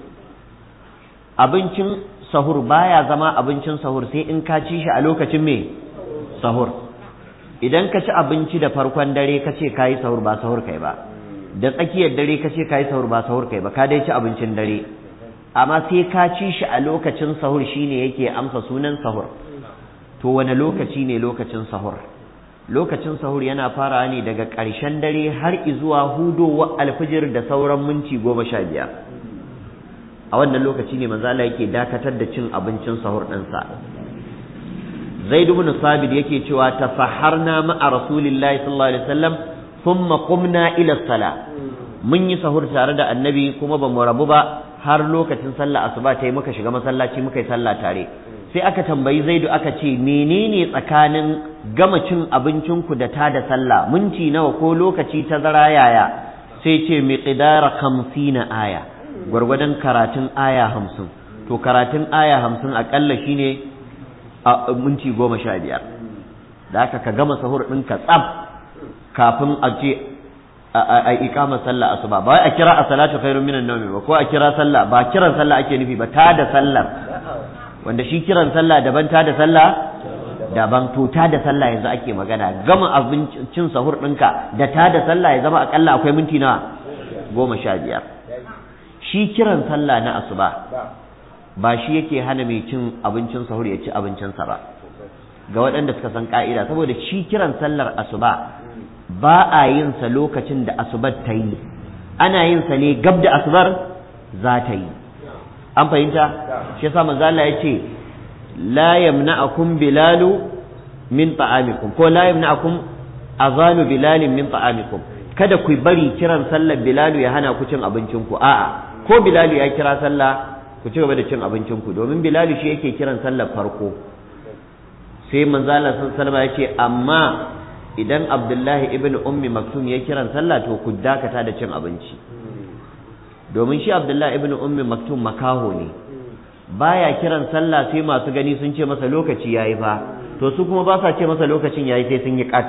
Abincin sahur baya zama abincin sahur sai in ka ci shi a lokacin me, sahur. Idan ka ci abinci da farkon dare ka ce kayi sahur, ba sahur kai ba. Da tsakiyar dare ka ce kayi sahur, ba sahur kai ba, ka dai ci abincin dare. Amma sai ka ci shi a lokacin sahur shine yake amsa sunan sahur. To wane lokaci ne lokacin sahur? Lokacin sahur yana fara ne daga ƙarshen dare har izuwa hudowar alfijir da sauran minti 15. A wannan lokaci ne manzo Allah yake dakatar da cin abincin sahur ɗinsa. Zaid ibn Sabit yake cewa tasaharna ma'a Rasulillahi sallallahu alaihi wasallam thumma qumna ila salah. Mun yi sahur tare da Annabi kuma bamu rabu ba har lokacin sallah asuba ta yi muka shiga masallaci muka yi sallah tare. Sai aka tambayi Zaidu aka ce menene tsakanin gama cin abincinku da ta da sallah, minti nawa ko lokaci tazara yaya? Sai ce miqdara 50 aya, gwargwadon karatun aya 50. To karatun aya 50 akalla shine minti 15. Da haka ka gama sahur ɗinka tsaf kafin a ce a iqama sallah asuba, ba a kira as-salatu khairun minan nawm ba, ko a kira sallah, ba kiran sallah ake nufi ba, ta da sallar, wanda shi kiran sallah daban, ta da sallah daban. To ta da sallah yanzu ake magana, gama abincin sahur ɗinka da ta da sallah ya zama akalla akwai minti nawa 15. Shi kiran sallah na asuba ba shi yake hana mai cin abincin sahur ya ci abincinsa ba, ga waɗanda suka san ka'ida, saboda shi kiran sallar asuba ba a yin sa lokacin da asubar ta yi, ana yin sa ne gab da asubar za ta yi. An fahimta? Shi yasa manzo Allah yace la yamna'akum bilalu min ta'amikum, ko la yamna'akum azanu bilalin min ta'amikum, kada ku bari kiran sallar bilalu ya hana ku cin abincin ku. A'a, ko bilalu ya kira sallah ku ci gaba da cin abincin ku, domin bilalu shi yake kiran sallar farko. Sai manzo Allah sallallahu alaihi wasallam yace amma idan Abdullahi ibn Ummi Maktum ya kiran sallah to ku dakata da cin abinci, domin shi Abdullahi ibn Ummi Maktum makaho ne, baya kiran sallah sai masu gani sun ce masa lokaci yayi fa, to su kuma ba sa ce masa lokacin yayi sai sun yi kat.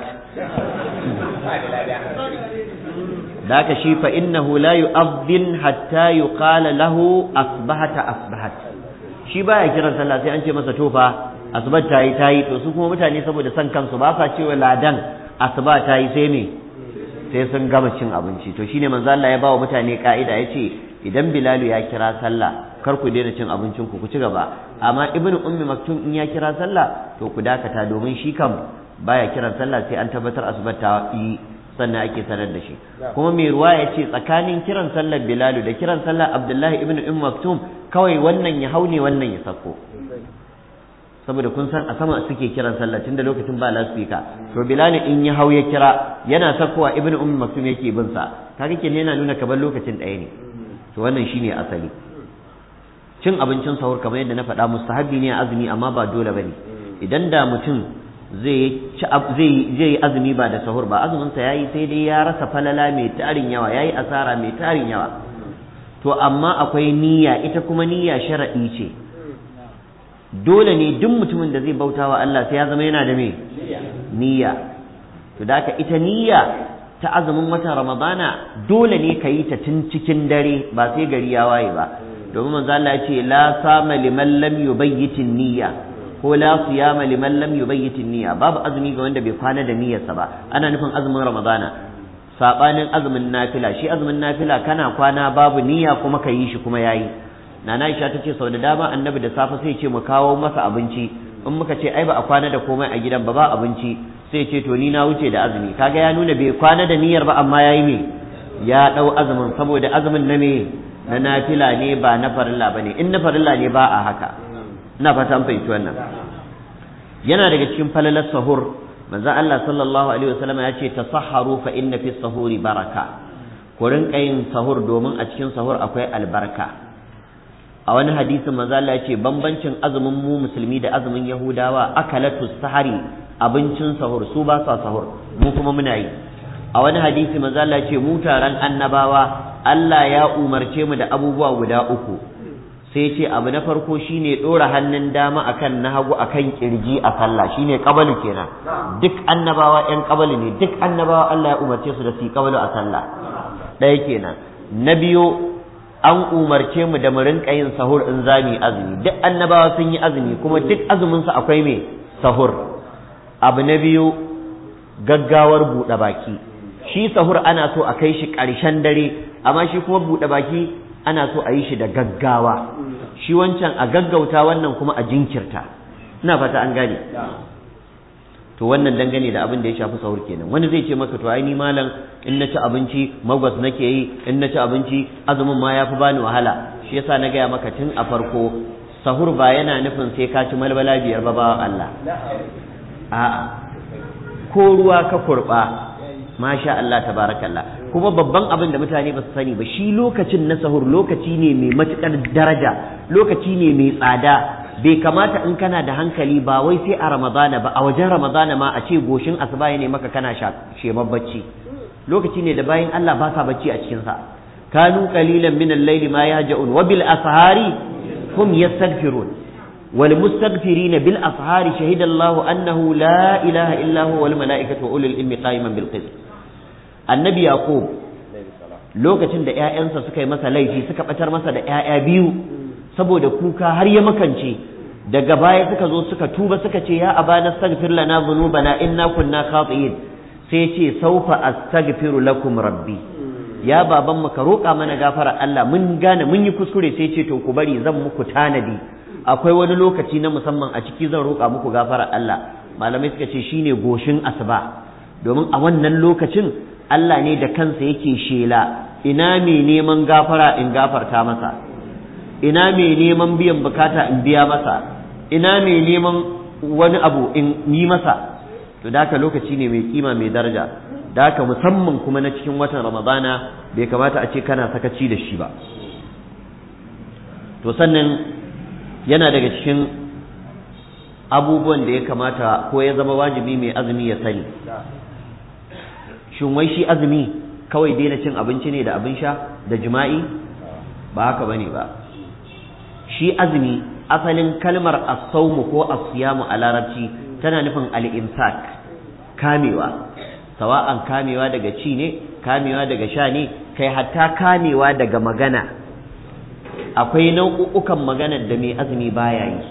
Da haka shi fa innahu la yu'adhdhin hatta yuqala lahu asbahata asbahat, shi baya kiran sallah sai an ce masa to fa asuba ta yi, to su kuma mutane saboda san kansu ba sa cewa ladan asuba ta yi sai me, sai sun gama cin abinci. To shine manzo Allah ya bawa mutane ka'ida yace idan Bilalu ya kira sallah kar ku daina cin abincin ku ci gaba, amma Ibnu Ummi Maktum in ya kira sallah to ku dakata, domin shi kam baya kiran sallah sai an tabbatar asuba ta yi sannan ake sanar da shi. Kuma mai ruwa ya ce tsakanin kiran sallar Bilalu da kiran sallar Abdullahi ibn Maktum kawai wannan ya haune wannan ya sako, saboda kun san a sama suke kiran sallah tunda lokacin ba lasfika. To Bilal in ya hau ya kira yana sakowa Ibn Maktum yake bin sa, kaga kenan yana nuna kaban lokacin ɗaya ne. To wannan shine asali. Cin abincin sahur kamar yadda na faɗa mustahabi ne a azumi, amma ba dole bane. Idan da mutum zai yi azumi ba da sahur ba, azumin sa yayi, sai dai ya rasa falala mai tarin yawa, yayi asara mai tarin yawa. To amma akwai niyya, ita kuma niyya shar'i ce. Dole ne duk mutumin da zai bauta wa Allah sai ya zama yana da me niyya. To da haka ita niyya ta azumin watan Ramadana dole ne ka yi ta tun cikin dare, ba sai gari ya waye ba, domin manzo Allah ya ce la sama liman lam yubayyit niyya, ko la siyama liman lam yubayyit niyya, babu azumi ga wanda bai kwana da niyyarsa ba. Ana nufin azumin Ramadana, sabanin azumin nafila. Shi azumin nafila kana kwana babu niyya kuma ka yi shi kuma yayi. Nana Aisha ta ce sau da dama annabi da safe sai ce mu kawo masa abinci, in muka ce ai ba a kwana da komai a gidan ba abinci, sai ce to ni na wuce da azumi. Kaga ya nuna bai kwana da niyyar ba, amma yayi me, ya dau azumin, saboda azumin na me, na nafila ne ba na farilla bane. In na farilla ne ba a haka. Ina fata an fahimci wannan. Yana daga cikin falalar sahur, manzon Allah sallallahu alaihi wasallam ya ce tasahharu fa inna fi sahuri baraka, ku rinka yin sahur domin a cikin sahur akwai albarka. A wani hadisin manzo Allah ya ce bambancin azumin mu musulmi da azumin Yahudawa, akalatu sahari, abincin sahur, su ba sa sahur, mu kuma muna yi. A wani hadisi manzo Allah ya ce mu taron annabawa Allah ya umarce mu da abubuwa guda uku. Sai ya ce abu na farko shine dora hannun dama akan na hagu akan kirji a sallah, shine qabalu kenan. Duk annabawa ƴan qabalu ne, duk annabawa Allah ya umarce su da su qabalu a sallah. Ɗaya kenan. Na biyu, an umarce mu da mu rinka yin sahur in za mu yi azumi. Duk annabawa sun yi azumi, kuma duk azumin su akwai me, sahur. Abu na biyu, gaggawar buɗe baki. Shi sahur ana so a kai shi ƙarshen dare, amma shi kuma buɗe baki ana so a yi shi da gaggawa. Shi wancan a gaggauta, wannan kuma a jinkirta. Ina fata an gane. To wannan dangane da abin da ya shafi sahur kenan. Wani zai ce maka to ai ni malam in na ci abinci magwas nake yi, in na ci abinci azumin ma yafi bani wahala. Shi yasa na gaya maka tun a farko, sahur ba yana nufin sai ka ci malbala biyar ba Allah. A'a, ko ruwa ka kurba, masha Allah tabarakallah, kuma babban abin da mutane ba su sani ba, shi lokacin na sahur lokaci ne mai matuƙar daraja, lokaci ne mai tsada. Bai kamata in kana da hankali ba wai sai a ramadana ba, a wajen ramadana ma a ce goshin asuba ne maka kana shemar bacci. Lokaci ne da bayan Allah ba sa bacci a cikinsa. Kanu qalilan min al-layli ma yahja'un wa bil ashari hum yastaghfirun wal mustaghfirina bil ashari shahida Allahu annahu la ilaha illa huwa wal malaikatu wa ulul ilmi qa'iman bil qist. Annabi Yaqub lokacin da ƴaƴansa suka yi masa laifi, suka batar masa da ƴaƴa biyu saboda kuka har ya makance, daga baya suka zo suka tuba suka ce ya abana astaghfir lana dhunubana inna kunna khati'in, sai ce saufa astaghfiru lakum rabbi, ya baban mu ka roƙa mana gafara Allah, mun gane mun yi kuskure. Sai ce to ku bari zan muku tanadi, akwai wani lokaci na musamman a ciki zan roƙa muku gafara Allah. Malamai suka ce shine goshin asuba, domin a wannan lokacin Allah ne da kansa yake shela, ina mai neman gafara in gafarta masa, ina mai neman biyan bukata in biya masa, ina mai neman wani abu in yi masa. To da haka lokaci ne mai kima mai daraja, da haka musamman kuma na cikin watan Ramadana bai kamata a ce kana sakaci da shi ba. To sannan yana daga cikin abubuwan da ya kamata ko ya zama wajibi mai azumi ya sani, shin wai shi azumi kawai daina cin abinci ne da abin sha da jima'i? Ba haka bane ba. Shi azumi asalin kalmar as-sawmu ko as-siyamu a larabci tana nufin al-imsak, kamewa, sawa'an kamewa daga ci ne, kamewa daga sha ne, kai hatta kamewa daga magana. Akwai nau'ukan maganar da mai azumi baya yi,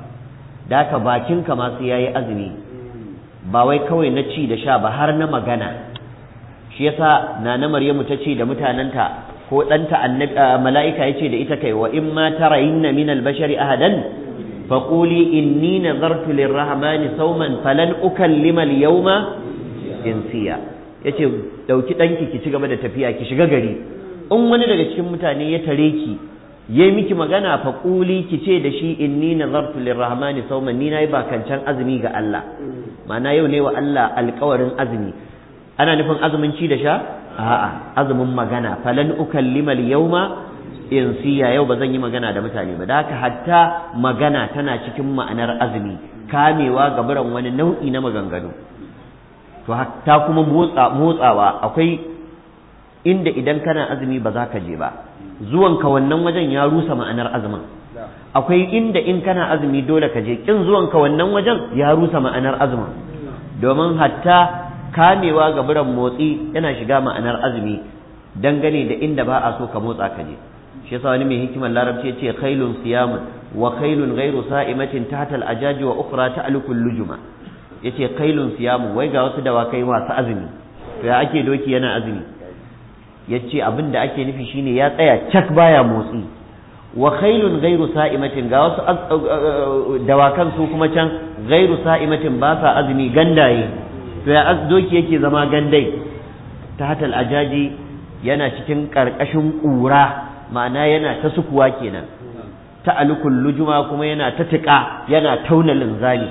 da ka bakinka ma sai yayi azumi, ba wai kawai na ci da sha ba, har na magana. Shi yasa nana Maryamu ta ce da mutananta ko ɗanta mala'ika ya ce da ita kai, wa in ma tarayinna min al-bashari ahadan faquli inni nazartu lirrahmani sawman falan ukallima al-yawma insiya. Yace dauki danki ki ci gaba da tafiya, ki shiga gari, in wani daga cikin mutane ya tare ki yayi miki magana faquli ki ce da shi inni nazartu lirrahmani sawman, ni nayi bakancan azumi ga Allah, ma'ana yau ne wa Allah alƙawarin azumi. Ana nufin azumin ci da sha? A'a, azumin magana. Falan ukallima al-yawma insiya, yau ba zan yi magana da mutane ba. Da haka hatta magana tana cikin ma'anar azumi, kamewa gaburan wani nau'i na maganganu. To hatta kuma motsawa, akwai inda idan kana azumi ba za ka je ba, zuwanka wannan wajen ya rusa ma'anar azumin. Akwai inda in kana azumi dole ka je, kin zuwanka wannan wajen ya rusa ma'anar azumin. Domin hatta kamewa ga biran motsi yana shiga ma'anar azumi dangane da inda ba a so ka motsa ka je. Shi yasa wani mai hikimar larabci yace khailun siyamun wa khailun ghairu sa'imatin tahta al-ajaji wa ukhra ta'luku al-lujuma. Yace khailun siyamun, wai ga wasu dawakai masu azumi, to ya ake doki yana azumi? Yace abin da ake nufi shine ya tsaya cak baya motsi. Wa khailun ghairu sa'imatin, ga wasu dawakan su kuma can ghairu sa'imatin ba sa azumi, gandaye. To ya doki yake zama gandai? Ta hatal ajaji, yana cikin ƙarƙashin ƙura, ma'ana yana ta sukuwa kenan. Ta alukul lujuma kuma yana ta tiƙa, yana tauna linzali.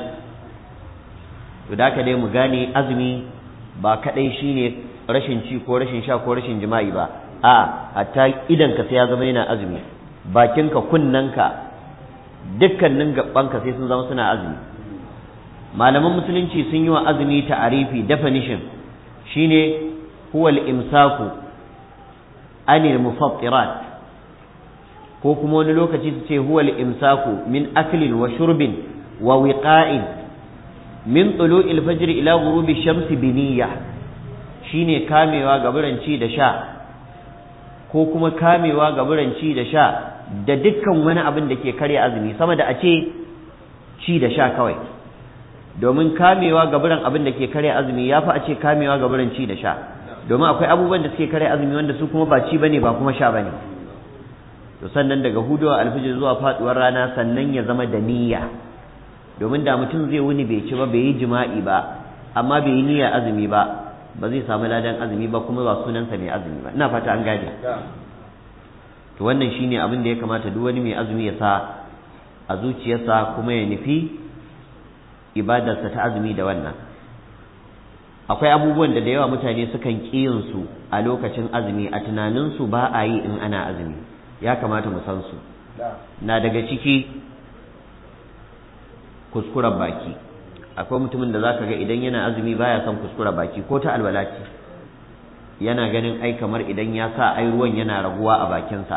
To da dai mu gane azumi ba kaɗai shine rashin ci ko rashin sha ko rashin jima'i ba, a hatta idanka sai ya zama yana azumi, bakinka, kunnanka, dukkanin gabanka sai sun zama suna azumi. Malaman musulunci sun yi wa azumi ta'arifi, definition shine huwa al-imsaku anil mufattirat, ko kuma wani lokaci su ce huwa al-imsaku min aklin wa shurbin wa wiqa'in min tulu'il fajr ila ghurubi shamsi bi niyya, shine kamewa gaburan ci da sha, ko kuma kamewa gaburan ci da sha da dukkan wani abin da ke karya azumi, sama da a ce ci da sha kawai. Domin kamewa gaburan abin da ke karya azumi ya fi a ce kamewa gaburan ci da sha, domin akwai abubuwan da suke karya azumi wanda su kuma ba ci bane ba kuma sha bane. To sannan daga hudowa alfijir zuwa faduwar rana sannan ya zama da niyya, domin da mutum zai wuni bai ci ba, bai yi jima'i ba, amma bai yi niyya azumi ba, ba zai samu ladan azumi ba, kuma ba sunansa mai azumi ba. Ina fata an gane. To wannan shine abin da ya kamata duk wani mai azumi ya sa a zuciyarsa, kuma ya nufi ibadarsa ta azumi da wannan. akwai abubuwan da yawa mutane sukan yin su a lokacin azumi a tunaninsu ba a yi in ana azumi, ya kamata mu san su. Na daga ciki kuskuren baki. Akwai mutumin da zaka ga idan yana azumi baya son kuskuren baki ko ta alwala ce, yana ganin ai kamar idan ya sa ai ruwan yana raguwa a bakinsa.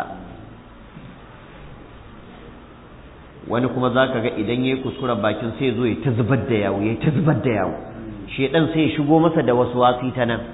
Wani kuma zaka ga idan yayi kuskuren bakin sai zo ya ta zubar da yawo, ya ta zubar da yawo, shedan sai ya shigo masa da wasu wasi ta nan.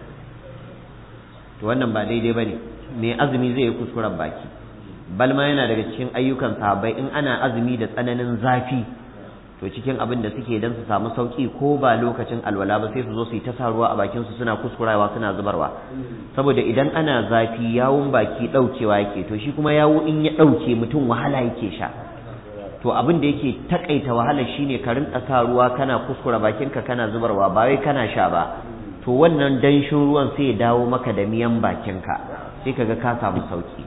To wannan ba daidai bane, mai azumi zai yi kuskuren baki. Balma yana daga cikin ayyukan sahabbai in ana azumi da tsananin zafi, to cikin abin da suke dan su samu sauki ko ba lokacin alwala ba sai su zo su yi ta sa ruwa a bakin su suna kuskurawa suna zubarwa, saboda idan ana zafi yawun baki daukewa yake, to shi kuma yawo in ya dauke mutum wahala yake sha. To abin da yake takaita wahala shine ka rinka sa ruwa kana kuskura bakinka kana zubarwa ba wai kana sha ba. To wannan danshin ruwan sai ya dawo maka da miyan bakinka, sai kaga ka samu sauki.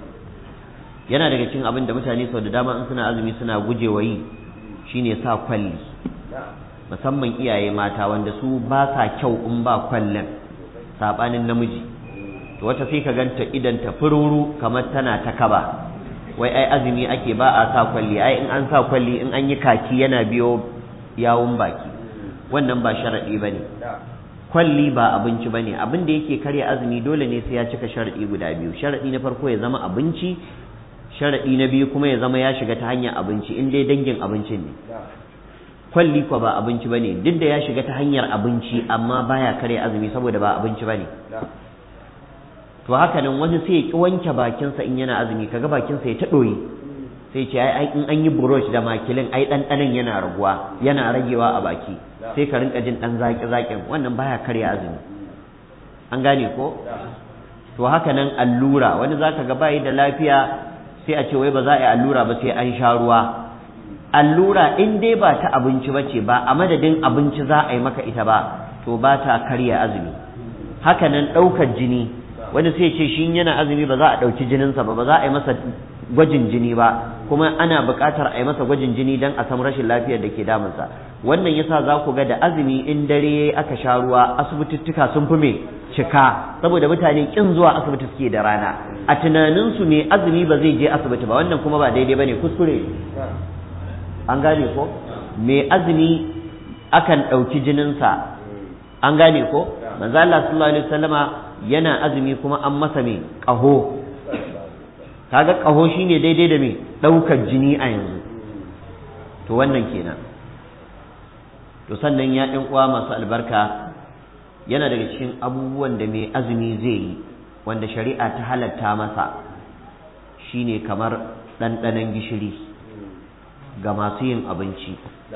Yana daga cikin abin da mutane sau da dama in suna azumi suna gujewa yi shine sa kwalli, musamman iyaye mata wanda su ba sa kyau in ba kwallon, sabanin namiji. To wata sai ka ganta idan ta fururu kamar tana ta kaba, wai ai azumi ake ba a sa kwalli, ai in an sa kwalli in an yi kaki yana biyo yawun baki. Wannan ba sharadi bane, kwalli ba abinci bane. Abin da yake karya azumi dole ne sai ya cika sharadi guda biyu. Sharadi na farko ya zama abinci, sharadi na biyu kuma ya zama ya shiga ta hanyar abinci, in dai dangin abincin ne. Kwalli ko ba abinci bane, duk da ya shiga ta hanyar abinci amma baya karya azumi saboda ba abinci bane. To haka nan wani sai ya ki wanke bakinsa in yana azumi, kaga bakinsa ya ta ɗoyi, sai ce ai in an yi brush da makilin ai ɗanɗanon yana raguwa, yana ragewa a baki, sai ka rinka jin ɗan zaƙi-zaƙin, wannan baya karya azumi. An gane ko? To haka nan allura, wani zaka ga bayi da lafiya sai a ce wai ba za a yi allura ba sai an sha ruwa. Allura in dai ba ta abinci ba ce, ba a madadin abinci za a yi maka ita ba, to ba ta karya azumi. Haka nan ɗaukar jini, wani sai ce shi yana azumi ba za a ɗauki jininsa ba za a yi masa gwajin jini ba, kuma ana buƙatar a yi masa gwajin jini don a san rashin lafiyar da ke damunsa. Wannan yasa za ku ga da azumi in dare aka sha ruwa asibitittuka sun fi me cika, saboda mutane kin zuwa asibiti suke da rana, a tunaninsu mai azumi ba zai je asibiti ba. Wannan kuma ba daidai bane, kuskure. An gane ko? Mai azumi akan ɗauki jininsa, an gane ko? Manzo Allah sallallahu alaihi wasallama yana azumi kuma an masa me ƙaho. Kaga ƙaho shine daidai da me ɗaukar jini a yanzu. To wannan kenan. To sannan ya ɗan uwa masu albarka, yana daga cikin abubuwan da mai azumi zai yi wanda shari'a ta halatta masa shine kamar ɗanɗanon gishiri ga masu yin abinci.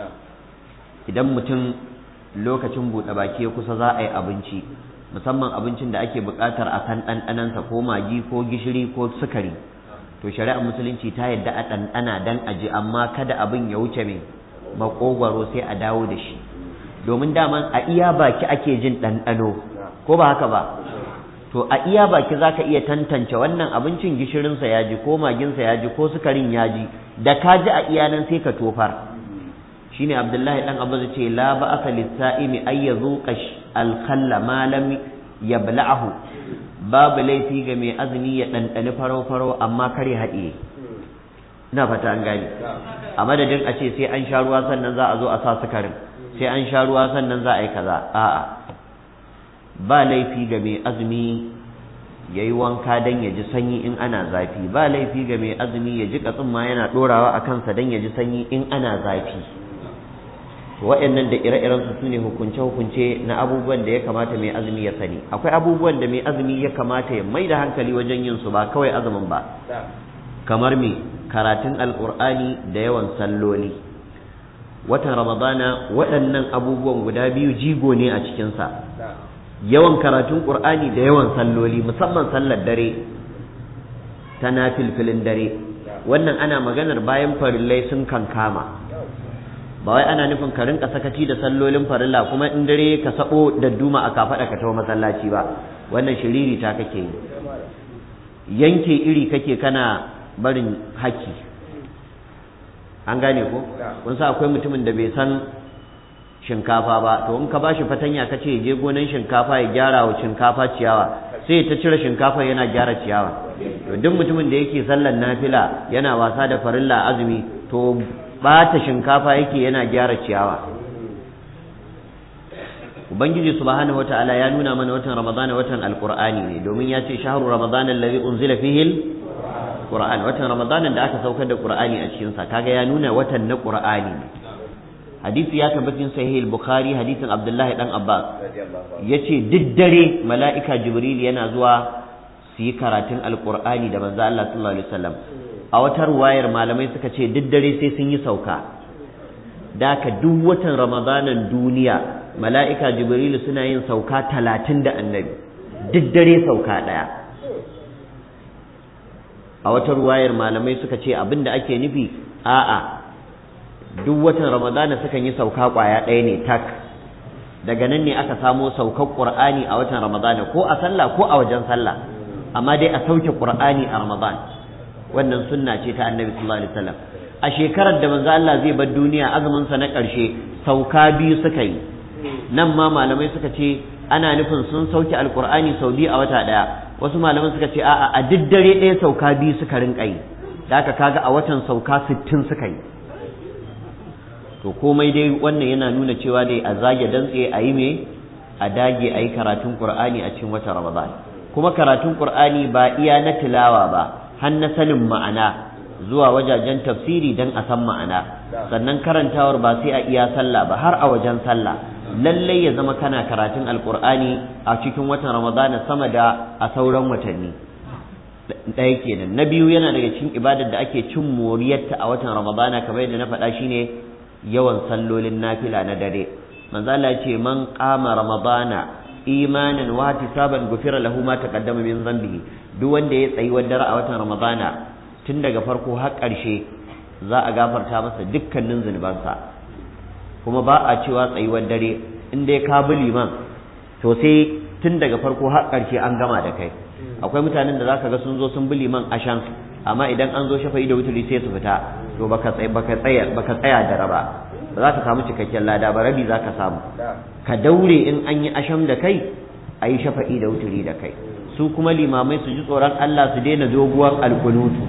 Idan mutum lokacin buɗe baki ya kusa za a yi abinci, musamman abincin da ake buƙatar a kan ɗanɗanansa ko magi ko gishiri ko sukari, to shari'ar musulunci ta yadda a ɗanɗana dan aji, amma kada abin ya wuce mai maƙogwaro sai a dawo da shi, domin daman a iya baki ake jin ɗanɗano, ko ba haka ba? To a iya baki za ka iya tantance wannan abincin gishirinsa ya ji ko maginsa ya ji ko sukarin ya ji, da ka ji a iya nan sai ka tofar. Shine Abdullahi dan Abbas ce la ba'asa lis-sa'imi ay yazuqa al-khalla ma lam yabla'ahu, babu laifi ga mai azumi ya dandani farau amma kare haɗiye. Ina fata an gane. A madadin a ce sai an sha ruwa sannan za a zo a sa sukarin, sai an sha ruwa sannan za a yi kaza, a'a. Ba laifi ga mai azumi yayi wanka dan ya ji sanyi in ana zafi, ba laifi ga mai azumi ya ji katsin ma yana dorawa a kansa dan ya ji sanyi in ana zafi. Waɗannan da ire-iren su ne hukunce-hukunce na abubuwan da ya kamata mai azumi ya sani. Akwai abubuwan da mai azumi ya kamata ya mai da hankali wajen yin su, ba kawai azumin ba, kamar me karatun alƙur'ani da yawan salloli. Watan Ramadana waɗannan abubuwan guda biyu jigo ne a cikinsa, yawan karatun ƙur'ani da yawan salloli, musamman sallar dare ta nafilfilin dare. Wannan ana maganar bayan farillai sun kankama, ba wai ana nufin ka rinka sakaci da sallolin farilla kuma in dare ka sabo da duma a kafaɗa ka tawo masallaci ba. Wannan shiriri ta kake yi, yanke iri kake kana barin haƙƙi. An gane ko? Kun sa akwai mutumin da bai san shinkafa ba, to in ka bashi fatanya ka ce je gonan shinkafa ya gyara wa shinkafa ciyawa sai ta cire shinkafa yana gyara ciyawa. To duk mutumin da yake sallar nafila yana wasa da farilla azumi to bata shinkafa yake yana gyara ciyawa. Ubangiji subhanahu wataala ya nuna mana watan Ramadana watan alqur'ani ne, domin ya ce shahru ramadana allazi unzila fihi alqur'an, watan Ramadana da aka saukar da qur'ani a cikin sa, kaga ya nuna watan na qur'ani ne. Hadisi ya tabbatin sahih al-Bukhari, hadisin Abdullahi dan Abbas yace duk dare mala'ika Jibril yana zuwa su yi karatun alqur'ani da manzo Allah sallallahu alaihi wasallam. A wata ruwayar malamai suka ce duk dare sai sun yi sauka. Daka duk watan Ramadanan duniya mala'ika Jibril suna yin sauka 30 da annabi, duk dare sauka daya. A wata ruwayar malamai suka ce abinda ake nufi a'a duk watan Ramadana sukan yi sauka kwaya ɗaya ne tak. Daga nan ne aka samo saukar Qur'ani a watan Ramadana, ko a sallah ko a wajen sallah, amma dai a sauke Qur'ani a Ramadan. Wannan sunna ce ta Annabi sallallahu alaihi wasallam. A shekarar da manzo Allah zai bar duniya azumin sa na ƙarshe sauka biyu suka yi. Nan ma malamai suka ce ana nufin sun sauke Alƙur'ani sau biyu a wata ɗaya. Wasu malaman suka ce a'a a duk dare ɗaya sauka biyu suka rinƙa yi. Da haka kaga a watan sauka 60 suka yi. To komai dai wannan yana nuna cewa dai a zage dantse a yi me, a dage a yi karatun Qur'ani a cikin watan Ramadan. Kuma karatun Qur'ani ba iya na tilawa ba, har na sanin ma'ana, zuwa wajajen tafsiri dan a san ma'ana. Sannan karantawar ba sai a iya sallah ba, har a wajen sallah lallai ya zama kana karatun Alqur'ani a cikin watan Ramadan sama da a sauran watanni. Ɗaya kenan. Na biyu, yana daga cikin ibadar da ake cin moriyarta a watan Ramadana kamar yadda na faɗa shine yawan sallolin nafila na dare. Manzo Allah ya ce man qama ramadana imanan wa ihtisaban ghufira lahu ma taqaddama min dhanbihi. Duk wanda ya tsayi dare a watan Ramadana tun daga farko har ƙarshe za a gafarta masa dukkanin zunubansa. Kuma ba a cewa tsayuwar dare in dai ka bi liman to sai tun daga farko har ƙarshe an gama da kai. Akwai mutanen da zaka ga sun zo sun bi liman ashan, amma idan an zo shafa'i da wuturi sai su fita, to baka tsaya da raba, ba za ka samu cikakken lada ba, rabi za ka samu. Ka daure in an yi asham da kai a yi shafa'i da wuturi da kai. Su kuma limamai su ji tsoron Allah su daina doguwar alkunutu.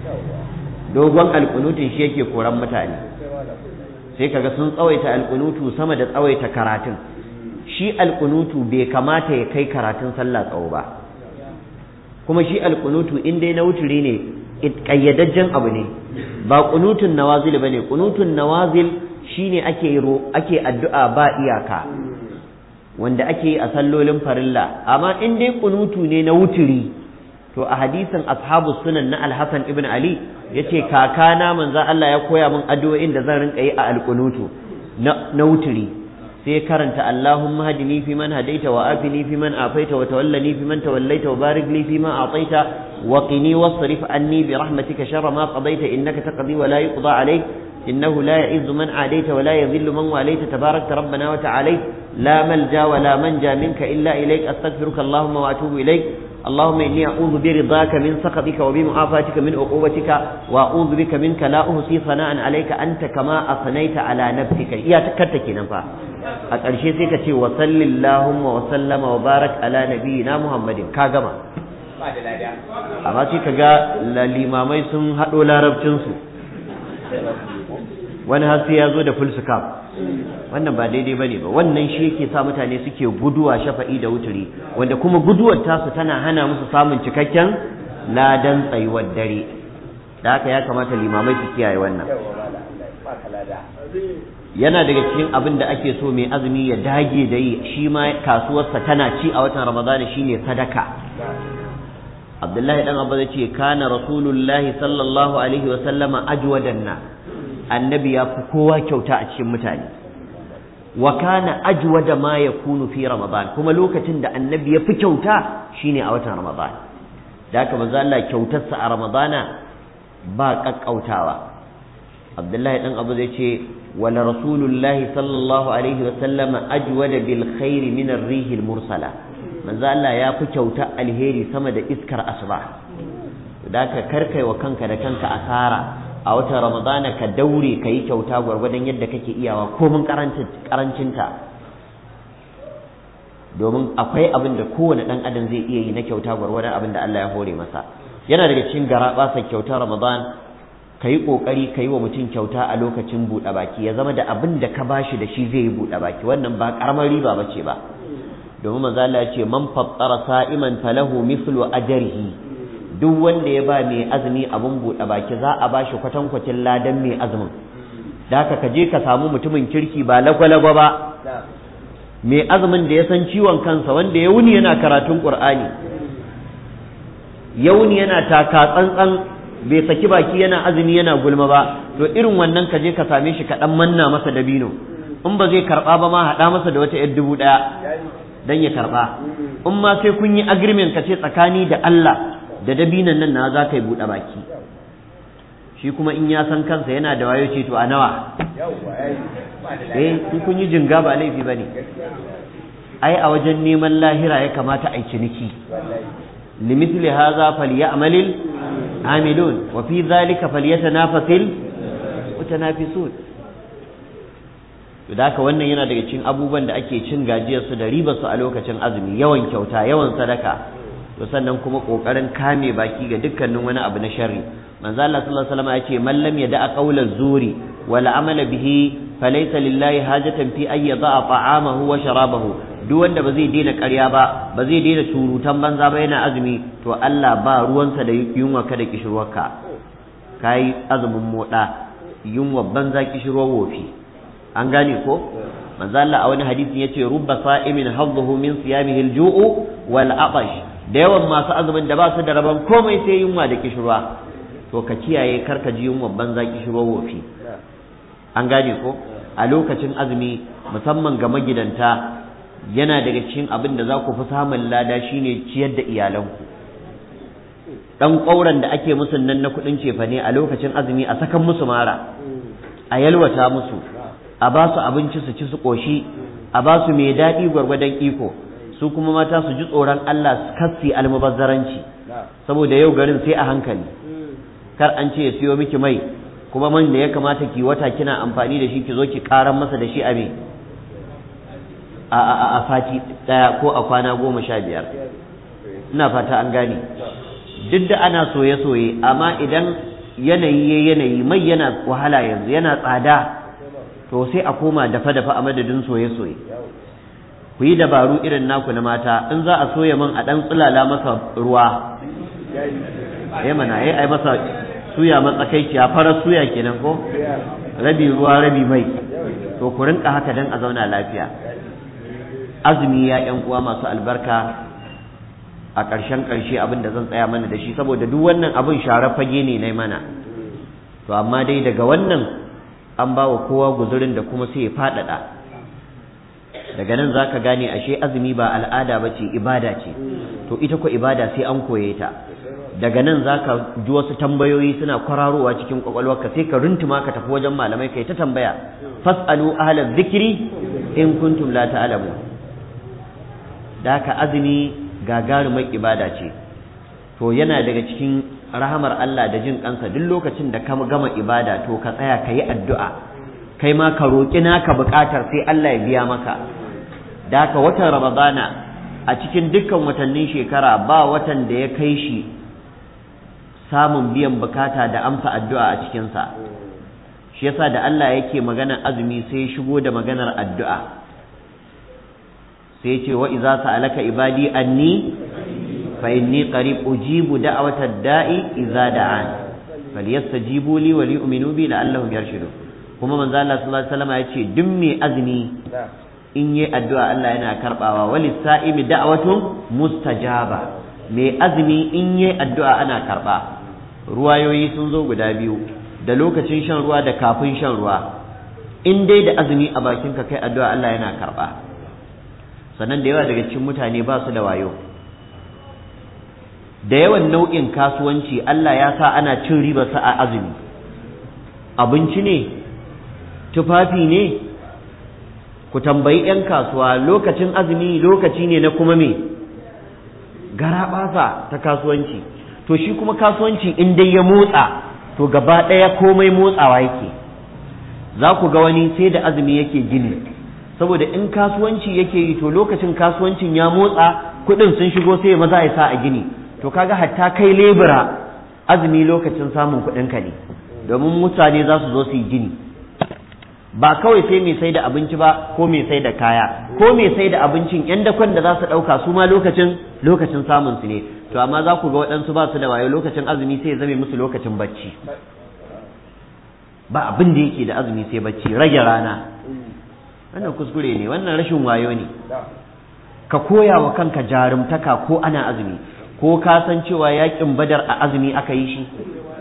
Dogon alkunutun shi yake koran mutane, sai kaga sun tsawaita alkunutu sama da tsawaita karatun. Shi alkunutu bai kamata ya kai karatun sallah tsawo ba, kuma shi alkunutu in dai na wuturi ne ƙayyadajjen abu ne, ba ƙunutun nawazil ba ne. Ƙunutun nawazil shi ne ake addu'a ba iyaka, wanda ake yi a sallolin farilla. Amma in dai ƙunutu ne na wuturi, to a hadisin ashabu sunan na Al-Hasan ibn Ali ya ce kakana manzo Allah ya koya min addu'o'in da zan rinka yi a alƙunutu na wuturi. Sai karanta Allahumma hadini fi man hadaita wa afini fi man afaita wa tawallani fi man tawallaita wa barik li fi ma ataita wa qini wasrif anni bi rahmatika sharra ma qadaita innaka taqdi wa la yuqda alayk innahu la ya'izzu man adaita wa la yadhillu man walaita tabarakta rabbana wa ta'ala la malja wa la manja minka illa ilayk astaghfiruka Allahumma wa atubu ilayk اللهم إني أعوذ برضاك من سخطك وبمعافاتك من عقوبتك وأعوذ بك منك لا أحصي ثناء عليك أنت كما أثنيت على نفسك. يا تكتك نفا أكرشي سيكتي وصل اللهم وسلم وبارك على نبينا محمد كاغما. أما سيكا للإمامي سن هدو لا ربتنسو wani har sai ya zo da full scap. Wannan ba daidai bane ba. Wannan shi yake sa mutane suke guduwa shafa'i da wuturi, wanda kuma guduwar tasu tana hana musu samun cikakken ladan tsayuwar dare. Da haka ya kamata limamai su kiyaye wannan. Yana daga cikin abin da ake so mai azumi ya dage da yi, shi ma kasuwarsa tana ci a watan Ramadana, shine sadaka. Abdullahi dan Abba yace kana Rasulullahi sallallahu alaihi wa sallama ajwadan nas. Annabi ya fi kowa kyauta a cikin mutane, wa kana ajwada ma yakunu fi Ramadan, kuma lokacin da annabi ya fi kyauta shine a watan Ramadan. Da haka manzo Allah kyautarsa a Ramadana ba kakkautawa. Abdullahi dan Abu zai ce wala Rasulullahi sallallahu alaihi wa sallama ajwada bil khairi min ar-rih al-mursala. Manzo Allah ya fi kyauta alheri sama da iskar asuba. Da haka karkai wa kanka da kanka asara a watan ramadana ka daure ka yi kyauta gwargwadon yadda kake iyawa komin karancinta, domin akwai abin da kowane ɗan adam zai iya yi na kyauta gwargwadon abin da Allah ya hore masa. Yana daga cikin garaɓasa kyautar ramadan ka yi ƙoƙari ka yi wa mutum kyauta a lokacin buɗe baki, ya zama da abin da ka bashi da shi zai yi buɗe baki, wannan ba ƙaramar riba ba ce ba, domin manzo Allah ya ce man fattara sa'iman falahu mithlu ajrihi, duk wanda ya ba mai azumi abin buɗe baki za a bashi kwatankwacin ladan mai azumin. Da haka ka je ka samu mutumin kirki ba lagwalagwa ba, mai azumin da ya san ciwon kansa, wanda ya wuni yana karatun Qur'ani, ya wuni yana taka tsantsan, bai saki baki yana azumi yana gulma ba, to irin wannan ka je ka same shi ka dan manna masa dabino, in ba zai karba ba ma haɗa masa da wata 1,000 dan ya karba, in ma sai kun yi agreement ka ce tsakani da Allah da dabinan nan na za ka yi buɗe baki, shi kuma in ya san kansa yana da wayo ce to a nawa, in kun yi jinga ba laifi ba ne, ai a wajen neman lahira ya kamata a yi ciniki. limithli hadha falyamalil amilun wa fi dhalika falyatanafasil mutanafisun. to da haka wannan yana daga cikin abubuwan da ake cin gajiyar su da ribar su a lokacin azumi, yawan kyauta, yawan sadaka, to sannan kuma kokarin kame baki ga dukkanin wani abu na sharri. manzo Allah sallallahu alaihi wasallam yace man lam yada'a qawla zuri wal amala bihi falaysa lillahi hajatan fi ay yada'a ta'amahu wa sharabahu. duk wanda ba zai daina ƙarya ba, ba zai daina surutan banza ba yana azumi, to Allah ba ruwansa da yunwa ka da kishirwarka, kai azumin moda, yunwa banza kishirwar wofi. an gane ko? manzo Allah a wani hadisi yace rubba sa'imin hadduhu min siyamihi al-ju'u wal atash, da yawan masu azumin da ba su da rabon komai sai yunwa da kishirwa, to ka kiyaye karka ji yunwa banza kishirwar wofi. an gane ko? a lokacin azumi musamman ga magidanta yana daga cikin abin da za ku fi samun lada shine ciyar da iyalanku. dan ƙauran da ake musu nan na kuɗin cefane a lokacin azumi a sakan musu mara, a yalwata musu, a ba su abinci su ci su ƙoshi, a ba su mai daɗi gwargwadon iko, su kuma mata su ji tsoron Allah su kassi almubazzaranci, saboda yau garin sai a hankali. kar an ce ya siyo miki mai, kuma man da ya kamata ki wata kina amfani da shi ki zo ki karan masa da shi a me a sati daya ko a kwana 15. ina fata an gane. duk da ana soye-soye, amma idan yanayi mai yana wahala yanzu, yana tsada, to sai a koma dafa-dafa a madadin soye-soye. ku yi dabaru irin naku na mata, in za a soya man a dan tsulala masa ruwa, mana ai masa suya matsakaiciya, farar suya kenan ko, rabi ruwa rabi mai, to ku rinka haka dan a zauna lafiya. azumi ya ƴan uwa masu albarka, a ƙarshen ƙarshe abin da zan tsaya mana da shi, saboda duk wannan abin share fage ne na mana, to amma dai daga wannan an ba wa kowa guzurin da kuma sai ya faɗaɗa. daga nan za ka gane ashe azumi ba al'ada ba ce, ibada ce, to ita ko ibada sai an koye ta. daga nan za ka ji wasu tambayoyi suna kwararowa cikin kwakwalwarka, sai ka runtuma ka tafi wajen malamai kai ta tambaya, fas'alu ahlaz zikri in kuntum la ta'lamun. da haka azumi gagarumar ibada ce, to yana daga cikin rahamar Allah da jin kansa, duk lokacin da ka gama ibada to ka tsaya ka yi addu'a, kai ma ka roƙi naka buƙatar sai Allah ya biya maka. da haka watan Ramadana a cikin dukkan watannin shekara ba watan da ya kai shi samun biyan bukata da amsa addu'a a cikinsa. shi yasa da Allah yake maganar azumi sai ya shigo da maganar addu'a, sai ce wa iza sa'alaka ibadi anni fa inni qarib ujibu da'watad da'i iza da'an falyastajibu li wa li'minu bi la'allahum yarshudun. kuma manzo Allah sallallahu alaihi wasallam yace duk mai azumi in yi addu'a Allah yana karbawa, walis sa'imi da'watun mustajaba, mai azumi in yi addu'a ana karba. ruwayoyi sun zo guda biyu, da lokacin shan ruwa da kafin shan ruwa, in dai da azumi a bakinka kai addu'a Allah yana karba. sannan da yawa daga cikin mutane ba su da wayo, da yawan nau'in kasuwanci Allah ya sa ana cin ribarsa a azumi, abinci ne, tufafi ne. ku tambayi 'yan kasuwa, lokacin azumi lokaci ne na kuma me garaɓasa ta kasuwanci, to shi kuma kasuwanci in dai ya motsa to gaba ɗaya komai motsawa yake. Za ku ga wani sai da azumi yake gini, saboda in kasuwanci yake yi to lokacin kasuwancin ya motsa kuɗin sun shigo sai maza ya sa a gini, to kaga hatta kai lebura azumi lokacin samun kuɗinka ne, domin mutane za su zo su yi gini. Ba kawai sai mai sai da abinci ba ko mai sai da kaya ko mai sai da abincin yan dakon da za su ɗauka su ma lokacin samun su ne. To amma za ku ga waɗansu ba su da wayo, lokacin azumi sai ya zame musu lokacin bacci, ba abin da yake da azumi sai bacci, rage rana. Wannan kuskure ne, wannan rashin wayo ne. Ka koya wa kanka jarumtaka ko ana azumi. Ko ka san cewa yakin Badar a azumi aka yi shi?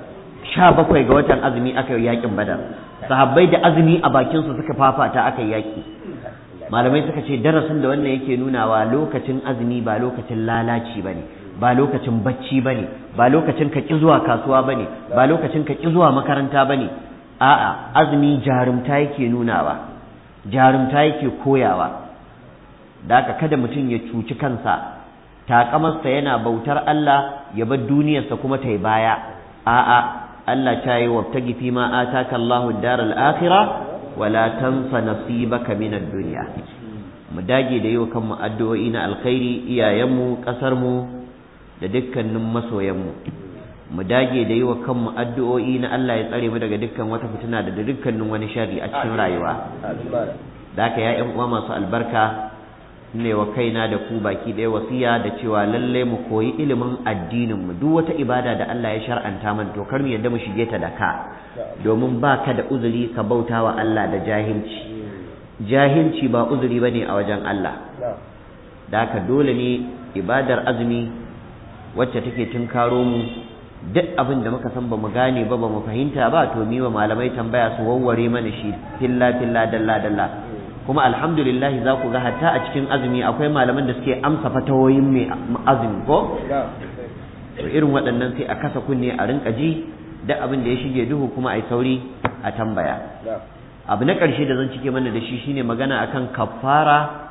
17 ga watan azumi aka yi yakin Badar. Sahabbai da azumi a bakin su suka fafata aka yi yaki. Malamai suka ce darasin da wannan yake nunawa lokacin azumi ba lokacin lalaci bane, ba lokacin bacci bane, ba lokacin ka ki zuwa kasuwa bane, ba lokacin ka ki zuwa makaranta bane. A'a, azumi jarumta yake nunawa, jarumta yake koyawa. Da haka kada mutum ya cuci kansa, takamarsa yana bautar Allah ya bar duniyarsa kuma ta yi baya. A'a, Allah ta yi wabtagi fi ma ataka Allahu ad-daral akhirah wala tansa nasibaka min ad-dunya. Mu dage da yau kanmu addu'o'i na alkhairi, iyayenmu, kasarmu da dukkanin masoyanmu. Mu dage da yau kanmu addu'o'i na Allah ya tsare mu daga dukkan wata fitina da dukkanin wani sharri a cikin rayuwa. Da haka ya ƴan uwa masu albarka, ne wa kaina da ku baki ɗaya wasiya da cewa lalle mu koyi ilimin addinin mu. Duk wata ibada da Allah ya shar'anta mana to kar mu yadda mu shige ta da ka, domin ba ka da uzuri ka bauta wa Allah da jahilci. Jahilci ba uzuri bane a wajen Allah. Da haka dole ne ibadar azumi wacce take tunkaro mu, duk abin da muka san ba mu gane ba mu fahimta ba, to mi wa malamai tambaya su wawware mana shi filla filla dalla dalla. Kuma alhamdulillah za ku ga hatta a cikin azumi akwai malaman da suke amsa fatawoyin mai azumi ko? To irin waɗannan sai a kasa kunne a rinka ji duk abin da ya shige duhu kuma a yi sauri a tambaya. Abu na ƙarshe da zan cike mana da shi shine magana akan kafara,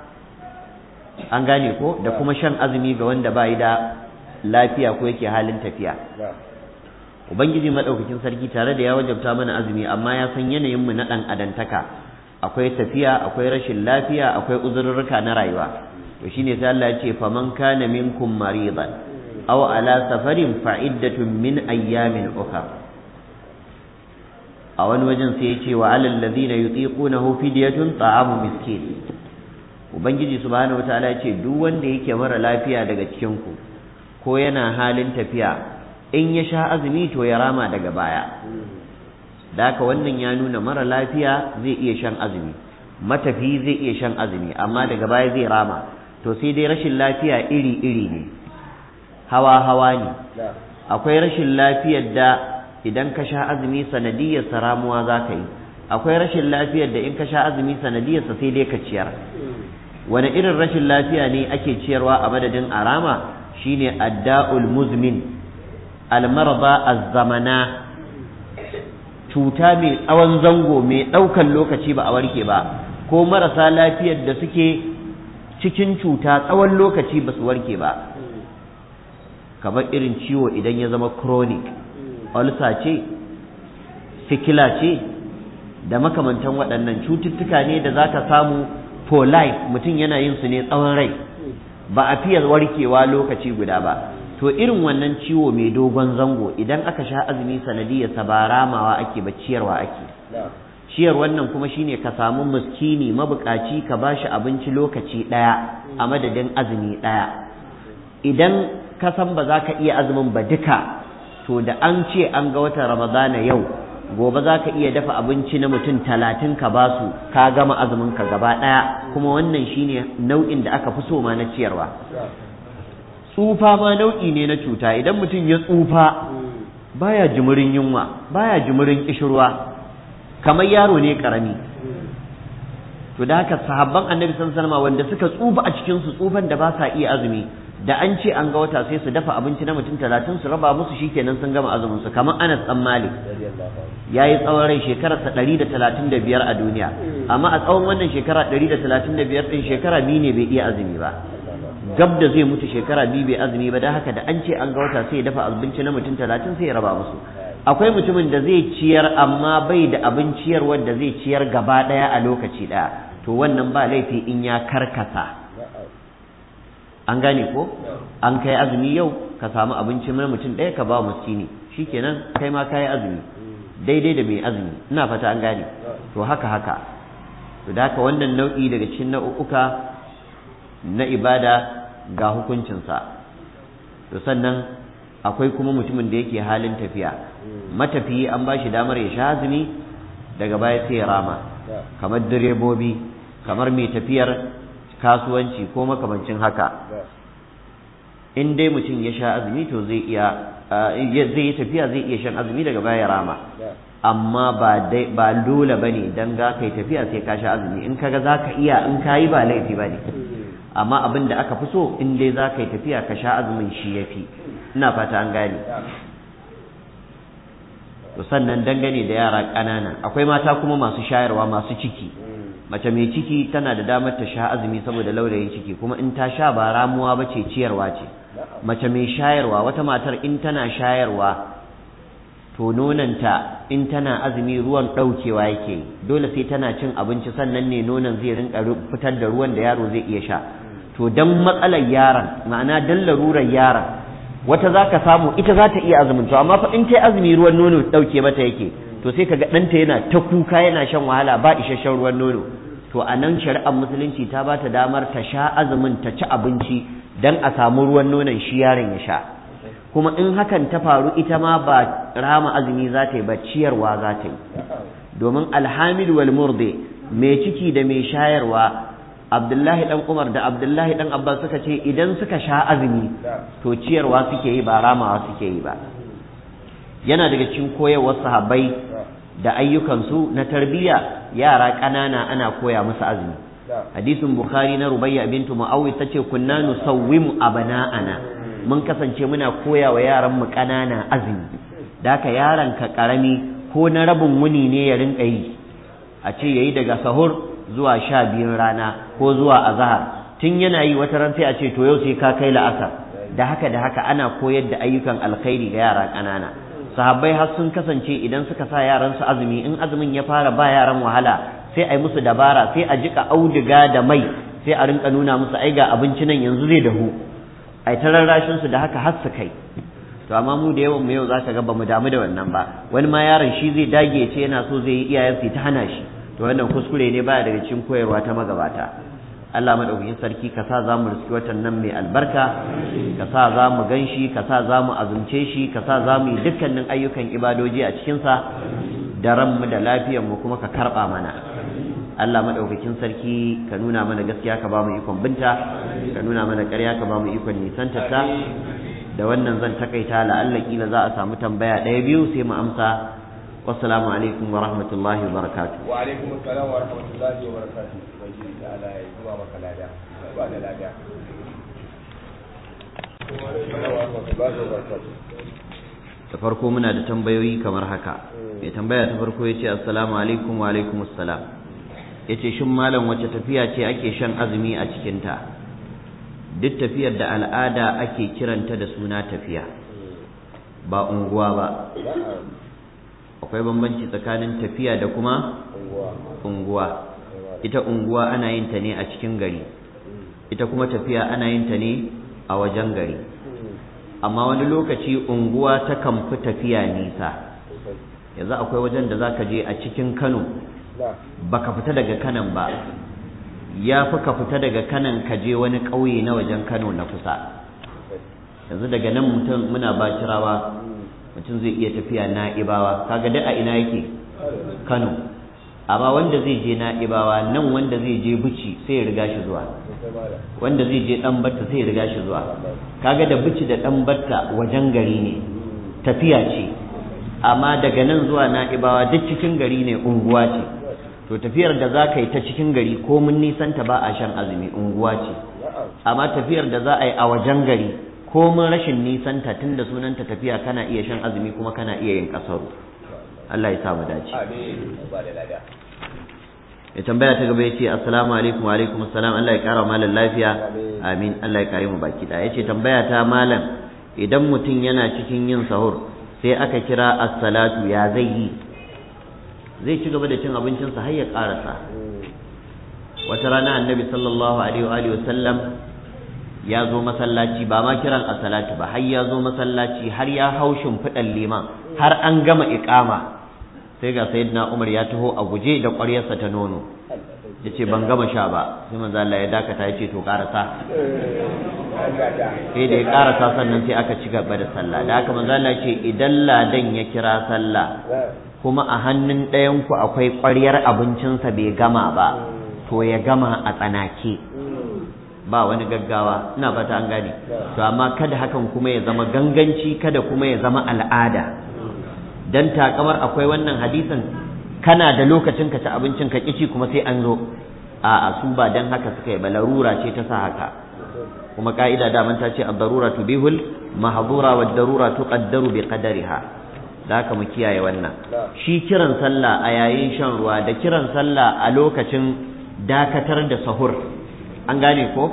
an gane ko, da kuma shan azumi ga wanda ba yi da lafiya ko yake halin tafiya. Ubangiji madaukakin sarki tare da ya wajabta mana azumi, amma ya san yanayin mu na dan adantaka. Akwai tafiya, akwai rashin lafiya, akwai uzurruka na rayuwa. To shine sai Allah ya ce faman kana minkum maridan aw ala safarin fa iddatun min ayyamin ukhra. A wani wajen sai ya ce wa alal ladina yutiqunahu fidyatun ta'amu miskin. Ubangiji subhanahu wataala ya ce duk wanda yake mara lafiya daga cikin ku ko yana halin tafiya, in ya sha azumi to ya rama daga baya. Da haka wannan ya nuna mara lafiya zai iya shan azumi, matafi zai iya shan azumi, amma daga baya zai rama. To sai dai rashin lafiya iri-iri ne, hawa-hawa ne. Akwai rashin lafiyar da idan ka sha azumi sanadiyarsa ramuwa za ka yi, akwai rashin lafiyar da in ka sha azumi sanadiyarsa sai dai ka ciyar. Wani irin rashin lafiya ne ake ciyarwa a madadin arama? Shine adda'ul muzmin, almarda az-zamana, cuta mai tsawon zango mai ɗaukan lokaci ba a warke ba, ko marasa lafiyar da suke cikin cuta tsawon lokaci ba su warke ba, kamar irin ciwo idan ya zama chronic, ulcer ce, sikila ce, da makamantan waɗannan cututtuka ne da za ka samu for life, mutum yana yin su ne tsawon rai, ba a fiye warkewa lokaci guda ba. To irin wannan ciwo mai dogon zango idan aka sha azumi sanadiyarsa ba ramawa ake ba, ciyarwa ake. Ciyar wannan kuma shine ka samu miskini mabukaci ka bashi abinci lokaci ɗaya a madadin azumi ɗaya. Idan ka san ba za ka iya azumin ba duka, to da an ce an ga watan Ramadana yau, gobe za ka iya dafa abinci na mutum 30 ka basu, ka gama azumin ka gaba ɗaya. Kuma wannan shine nau'in da aka fi so ma na ciyarwa. Tsufa ma nau'i ne na cuta. Idan mutum ya tsufa baya jimirin yunwa, baya jimirin kishirwa, kamar yaro ne karami. To da haka sahabban Annabi sallallahu alaihi wasallam wanda suka tsufa a cikin su tsufan da ba sa iya azumi, da an ce an ga wata sai su dafa abinci na mutum 30 su raba musu, shikenan sun gama azumin su. Kamar Anas dan Malik yayi tsawon rai, shekararsa 135 a duniya, amma a tsawon wannan shekara 135 din shekara 2 ne bai iya azumi ba. Gab da zai mutu shekara 2 bai azumi ba, da haka da an ce an ga wata sai ya dafa abinci na mutum 30 sai ya raba musu. akwai mutumin da zai ciyar amma bai da abin ciyar wanda zai ciyar gaba ɗaya a lokaci ɗaya, to wannan ba laifi in ya karkasa. An gane ko? An kai azumi yau ka samu abinci na mutum ɗaya ka ba miskini, shikenan kai ma kai azumi daidai da mai azumi. Ina fata an gane. To haka to da haka wannan nau'i daga cikin nau'uka na ibada ga hukuncinsa. To sannan akwai kuma mutumin da yake halin tafiya, matafiyi an ba shi damar ya sha azumi daga baya sai ya rama, kamar direbobi, kamar mai tafiyar kasuwanci ko makamancin haka. In dai mutum ya sha azumi to zai yi tafiya zai iya shan azumi daga baya ya rama, amma ba dole bane dan ga kai tafiya sai ka sha azumi. In kaga zaka iya, in kayi ba laifi bane, amma abin da aka fi so in dai za ka yi tafiya ka sha azumin shi ya fi. Ina fata an gane. To sannan dangane da yara ƙanana, akwai mata kuma masu shayarwa, masu ciki. Mace mai ciki tana da damar ta sha azumi saboda laulayin ciki, kuma in ta sha ba ramuwa ba ce, ciyarwa ce. Mace mai shayarwa, wata matar in tana shayarwa to nonanta in tana azumi ruwan ɗaukewa yake yi, dole sai tana cin abinci sannan ne nonon zai rinka fitar da ruwan da yaro zai iya sha. To dan matsalar yaron, ma'ana dan larurar yaron, wata za ka samu ita za ta iya azumin, to amma fa in ta azumi ruwan nono ɗauke mata yake, to sai kaga ɗanta yana ta kuka yana shan wahala ba isasshen ruwan nono. To a nan shari'ar musulunci ta ba ta damar ta sha azumin, ta ci abinci dan a samu ruwan nonon shi yaron ya sha. Kuma in hakan ta faru ita ma ba rama azumi za ta yi ba, ciyarwa za ta yi. Domin alhamil wal murdi, mai ciki da mai shayarwa, Abdullahi dan Umar da Abdullahi dan Abbas suka ce idan suka sha azumi to ciyarwa suke yi ba ramawa suke yi ba. Yana daga cikin koyarwar sahabbai da ayyukansu na tarbiyya, yara ƙanana ana koya musu azumi. Hadisin Bukhari na Rubayya bintu Mu'awwid tace kunna nusawwimu abana'ana, mun kasance muna koya wa yaran mu ƙanana azumi. Da haka yaron ka karami ko na rabin wuni ne ya rinka yi, a ce yayi daga sahur zuwa 12 rana ko zuwa azhar, tun yana yi wata ran sai a ce to yau sai ka kai la'asar. Da haka ana koyar da ayyukan alkhairi ga yara ƙanana. Sahabbai har sun kasance idan suka sa yaran su azumi, in azumin ya fara ba yaran wahala sai a yi musu dabara, sai a jika auduga da mai, sai a rinka nuna musu ai ga abinci nan yanzu zai dahu, ai ta rarrashin su da haka har su kai. To amma mu da yawan mu yau zaka ga bamu damu da wannan ba, wani ma yaron shi zai dage ce yana so zai yi, iyayen su ta hana shi. To wannan kuskure ne, baya daga cikin koyarwa ta magabata. Allah madaukakin sarki ka sa za mu riski watan nan mai albarka, ka sa za mu gan shi, ka sa za mu azumce shi, ka sa za mu yi dukkanin ayyukan ibadoji a cikinsa da ranmu da lafiyarmu kuma ka karɓa mana. Allah madaukakin sarki ka nuna mana gaskiya ka ba mu ikon binta, ka nuna mana ƙarya ka ba mu ikon nisantarta. Da wannan zan takaita, la'alla kila za a samu tambaya ɗaya biyu sai mu amsa. Wassalamu alaikum wa rahmatullahi wa barakatuh. Wa alaikum assalam wa rahmatullahi wa barakatuh. Wajin da Allah ya zuba maka lada, ba da lada. Da farko muna da tambayoyi kamar haka. Mai tambaya ta farko yace assalamu alaikum wa alaikum assalam. Yace shin malam wace tafiya ce ake shan azumi a cikin ta? Duk tafiyar da al'ada ake kiranta da suna tafiya, ba unguwa ba. Akwai bambanci tsakanin tafiya da kuma unguwa. Ita unguwa ana yin ta ne a cikin gari, ita kuma tafiya ana yin ta ne a wajen gari. Amma wani lokaci unguwa ta kan fi tafiya nisa. Yanzu akwai wajen da zaka je a cikin Kano baka fita daga Kanan ba, ya fi ka fita daga Kanan ka je wani ƙauye na wajen Kano na kusa. Yanzu daga nan muna Bacirawa, mutum zai iya tafiya Na'ibawa, kaga duk a ina yake? Kano. Amma wanda zai je Na'ibawa nan, wanda zai je Bichi sai ya riga shi zuwa, wanda zai je Ɗanbatta sai ya riga shi zuwa. Kaga da Bichi da Ɗanbatta wajen gari ne, tafiya ce. Amma daga nan zuwa Na'ibawa duk cikin gari ne, unguwa ce. To tafiyar da za ka yi ta cikin gari ko mun nisanta ba a shan azumi, unguwa ce. Amma tafiyar da za a yi a wajen gari ko mun rashin nisanta, tunda sunanta tafiya, kana iya shan azumi kuma kana iya yin kasaru. Allah ya sa mu dace. Ya tambaya ta gaba yace assalamu alaikum. Wa alaikum assalam. Allah ya kara malam lafiya. Amin. Allah ya kare mu baki da. Yace tambaya ta malam, idan mutum yana cikin yin sahur sai aka kira as-salatu ya zai yi, zai ci gaba da cin abincinsa har ya karasa. Wata rana annabi sallallahu alaihi wa sallam ya zo masallaci, ba ma kiran as-salatu ba, har ya zo masallaci har ya hau shimfiɗan liman har an gama iqama, sai ga sayyidina Umar ya taho a guje da ƙwaryarsa ta nono, yace ban gama sha ba, sai manzo Allah ya dakata yace to karasa, sai da ya karasa sannan sai aka ci gaba da sallah. Da haka manzo Allah yace idan ladan ya kira sallah kuma a hannun ɗayan ku akwai ƙwaryar abincinsa bai gama ba, to ya gama a tsanake, ba wani gaggawa. Ina fata an gane. To amma kada hakan kuma ya zama ganganci, kada kuma ya zama al'ada, dan takamar akwai wannan hadisin kana da lokacin ka ci abincin ka kici kuma sai an zo, a'a su ba dan haka suka yi ba, larura ce ta sa haka. kuma ka'ida da man ta ce ad-darura tubihul mahdura wad-darura tuqaddaru bi qadariha. da haka mu kiyaye wannan. Shi kiran sallah a yayin shan ruwa da kiran sallah a lokacin dakatar da sahur, an gane ko?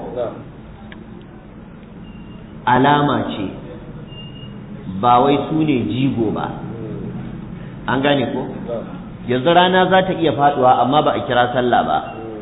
Alama ce, ba wai su ne jigo ba, an gane ko? Yanzu rana za ta iya faduwa amma ba a kira sallah ba,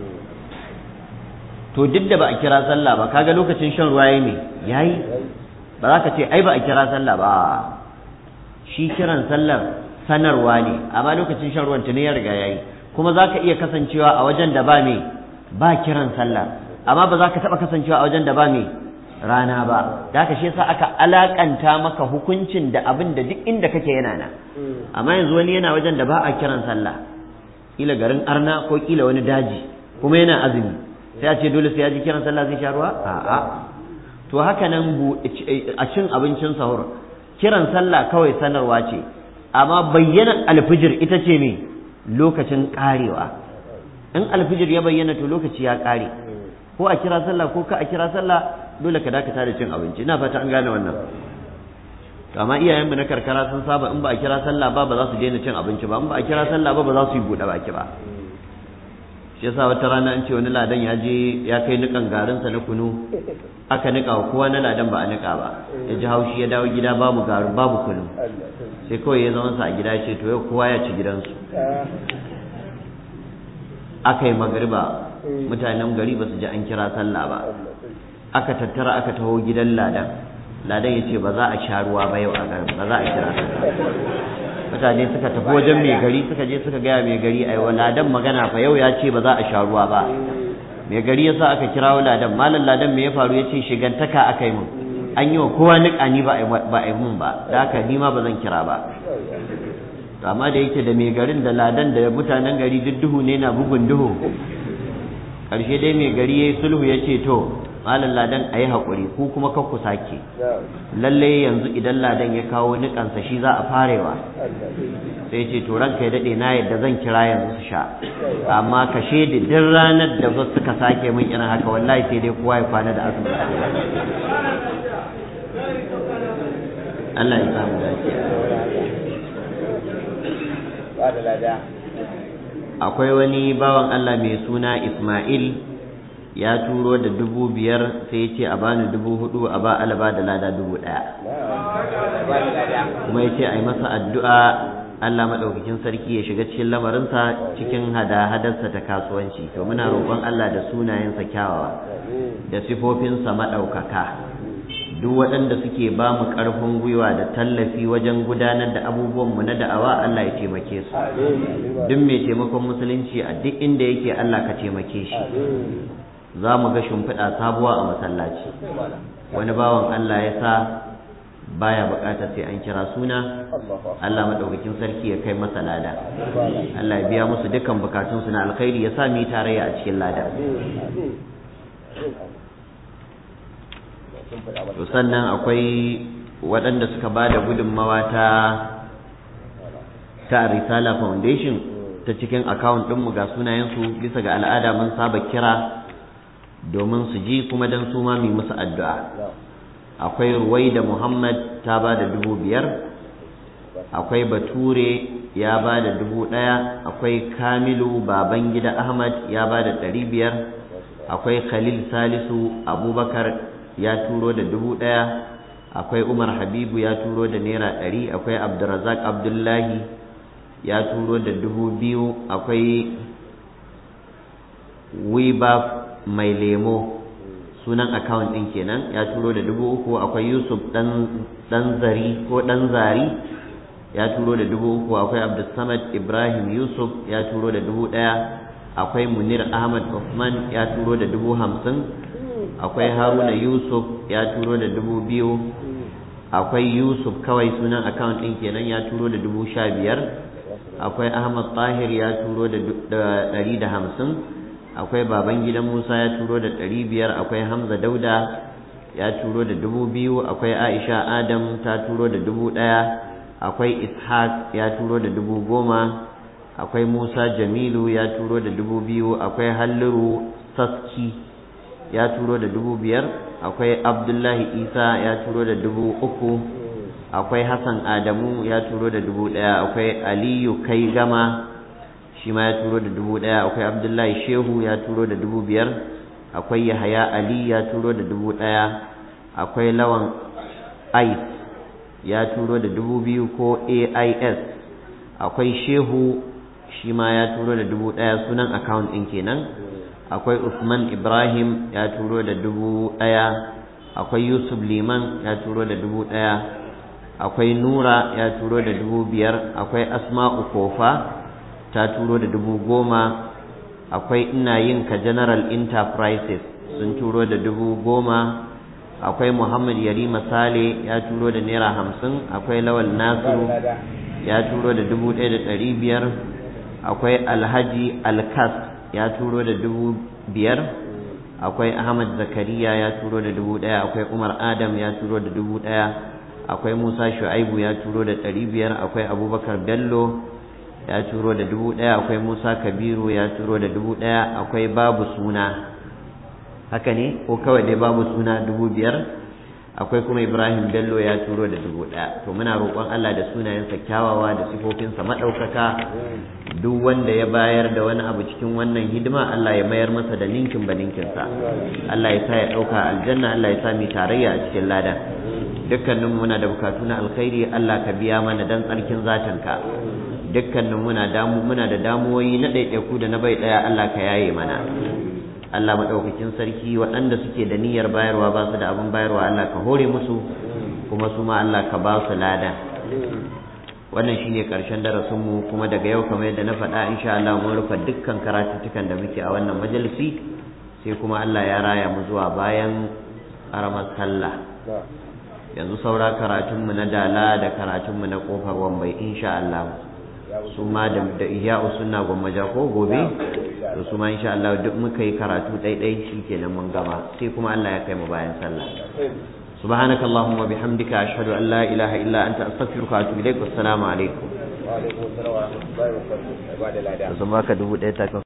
to duk da ba a kira sallah ba kaga lokacin shan ruwa yayi ne yayi, ba za ka ce ai ba a kira sallah ba. Shi kiran sallar sanarwa ne, amma lokacin shan ruwan tuni ya riga yayi. Kuma za ka iya kasancewa a wajen da ba me ba kiran sallah, amma ba za ka taɓa kasancewa a wajen da ba me rana ba. Da haka shi yasa aka alakanta maka hukuncin da abin da duk inda kake yana na. Amma yanzu wani yana wajen da ba a kiran sallah, kila garin arna ko kila wani daji, kuma yana azumi, sai a ce dole sai ya ji kiran sallah zai sha ruwa? A'a. To haka nan a cin abincin sahur, kiran sallah kawai sanarwa ce, amma bayyana alfijir ita ce me lokacin karewa. In alfijir ya bayyana to lokaci ya kare, ko a kira sallah ko ka a kira sallah dole ka dakata da cin abinci. Ina fata an gane wannan. To amma iyayenmu na karkara sun saba in ba a kira sallah ba za su daina cin abinci ba, in ba a kira sallah ba za su yi buɗe baki ba. Shi yasa wata rana an ce wani ladan ya je ya kai nikan garinsa na kunu, aka nika wa kowa na ladan ba a nika ba, ya ji haushi ya dawo gida babu garin babu kunu, sai kawai ya zama sa a gida ya ce to yau kowa ya ci gidansu. Aka yi magriba mutanen gari ba su ji an kira sallah ba, aka tattara aka taho gidan ladan ya ce ba za a sha ruwa ba yau a garin, ba za a kira sallah. Mutane suka tafi wajen mai gari, suka je suka gaya mai gari aiwa ladan magana fa yau ya ce ba za a sha ruwa ba. Mai gari yasa aka kirawo ladan, malam ladan me ya faru? Ya ce shigantaka aka yi mun, an yi wa kowa niƙa ni ba a yi mun ba, da haka ni ma ba zan kira ba. Amma da yake da mai garin da ladan da mutanen gari duk duhu ne na bugun duhu, ƙarshe dai mai gari ya yi sulhu ya ce to malam ladan a yi haƙuri, ku kuma kan ku sake, lalle yanzu idan ladan ya kawo niƙansa shi za a farewa. Sai ce to ranka ya daɗe na yadda zan kira yanzu su sha, amma ka shaidi duk ranar da suka sake min irin haka wallahi sai dai kowa ya kwana da azumi. Allah ya samu dace. Akwai wani bawan Allah mai suna Ismail ya turo da 5,000 sai ya ce a bani 4,000 a ba alaba da lada 1,000, kuma ya ce a yi masa addu'a Allah maɗaukakin sarki ya shiga cikin lamarinsa cikin hada-hadarsa ta kasuwanci. To muna roƙon Allah da sunayensa kyawawa da sifofinsa maɗaukaka, duk waɗanda suke ba mu ƙarfin gwiwa da tallafi wajen gudanar da abubuwanmu na da'awa Allah ya taimake su. Duk mai taimakon musulunci a duk inda yake Allah ka taimake shi. Za mu ga shimfiɗa sabuwa a masallaci, wani bawan Allah ya sa baya buƙatar sai an kira suna, Allah maɗaukakin sarki ya kai masa lada, Allah ya biya musu dukkan bukatunsu na alkhairi, ya sa mu yi tarayya a cikin lada. To sannan akwai waɗanda suka ba da gudunmawa ta Risala Foundation ta cikin account ɗinmu, ga sunayensu. Bisa ga al'ada mun saba kira domin su ji kuma don su ma mu musu addu'a. Akwai Ruwaida Muhammad ta ba da 5,000, akwai Bature ya ba da 1,000, akwai Kamilu Babangida Ahmad ya ba da 500, akwai Khalil Salisu Abubakar ya turo da 1,000, akwai Umar Habibu ya turo da naira 100, akwai Abdurrazak Abdullahi ya turo da 2000, akwai Wibab mai lemo sunan account din kenan ya turo da 3000, akwai Yusuf dan zari ya turo da 3000, akwai Abdulsamad Ibrahim Yusuf ya turo da 1000, akwai Munir Ahmad Uthman ya turo da 50,000, akwai Haruna Yusuf ya turo da 2000, akwai Yusuf kawai sunan account din kenan ya turo da 15,000, akwai Ahmad Tahir ya turo da 150, akwai Babangidan Musa ya turo da 500, akwai Hamza Dauda ya turo da 2000, akwai Aisha Adam ta turo da 1000, akwai Ishaq ya turo da 10,000, akwai Musa Jamilu ya turo da 2000, akwai Halliru Saski ya turo da 5,000, akwai Abdullahi Isa ya turo da 3,000, akwai Hassan Adamu ya turo da 1,000, akwai Aliyu Kai Gama shi ma ya turo da 1,000, akwai Abdullahi Shehu ya turo da 5,000, akwai Yahaya Ali ya turo da 1,000, akwai Lawan Ais ya turo da 2,000 ko AIS, akwai Shehu shi ma ya turo da 1,000 sunan account ɗin kenan, akwai Usman Ibrahim ya turo da 1,000, akwai Yusuf Liman ya turo da 1,000, akwai Nura ya turo da 5,000, akwai Asma'u Kofa ta turo da 10,000, akwai Ina yin ka General Enterprises sun turo da 10,000, akwai Muhammad Yarima Sale ya turo da naira 50, akwai Lawal Nasiru ya turo da 1,500, akwai Alhaji Alkas ya turo da 5,000, akwai Ahmad Zakariya ya turo da 1,000, akwai Umar Adam ya turo da 1,000, akwai Musa Shu'aibu ya turo da 500, akwai Abubakar Bello ya turo da 1,000, akwai Musa Kabiru ya turo da 1,000, akwai Babu Suna haka ne ko kawai dai Babu Suna 5,000, akwai kuma Ibrahim Bello ya turo da 1,000. To muna roƙon Allah da sunayensa kyawawa da sifofinsa maɗaukaka duk wanda ya bayar da wani abu cikin wannan hidima Allah ya mayar masa da ninkin ba ninkinsa, Allah ya sa ya ɗauka aljanna, Allah ya sa mu tarayya a cikin lada. Dukkanin muna da bukatu na alkhairi Allah ka biya mana dan tsarkin zatanka. Dukkanin muna da damuwoyi na ɗaiɗaiku da na bai ɗaya Allah ka yaye mana. Allah maɗaukakin sarki waɗanda suke da niyyar bayarwa ba su da abin bayarwa Allah ka hore musu, kuma su ma Allah ka ba su lada. Wannan shine ƙarshen darasinmu, kuma daga yau kamar yadda na faɗa insha Allah mun rufe dukkan karatuttukan da muke a wannan majalisi, sai kuma Allah ya raya mu zuwa bayan ƙaramar sallah. Yanzu saura karatunmu na Dala da karatunmu na Ƙofar Wambai insha Allah. Su ma da Ihya'u Sunna Gwammaja ko gobe, to su ma insha Allah duk muka yi karatu ɗaiɗai shikenan mun gama, sai kuma Allah ya kai mu bayan sallah. Subhanakallahumma bihamdika ashhadu an la ilaha illa anta astaghfiruka wa atubu ilaik. Assalamu alaikum. Wa alaikum assalam wa rahmatullahi wa barakatuh.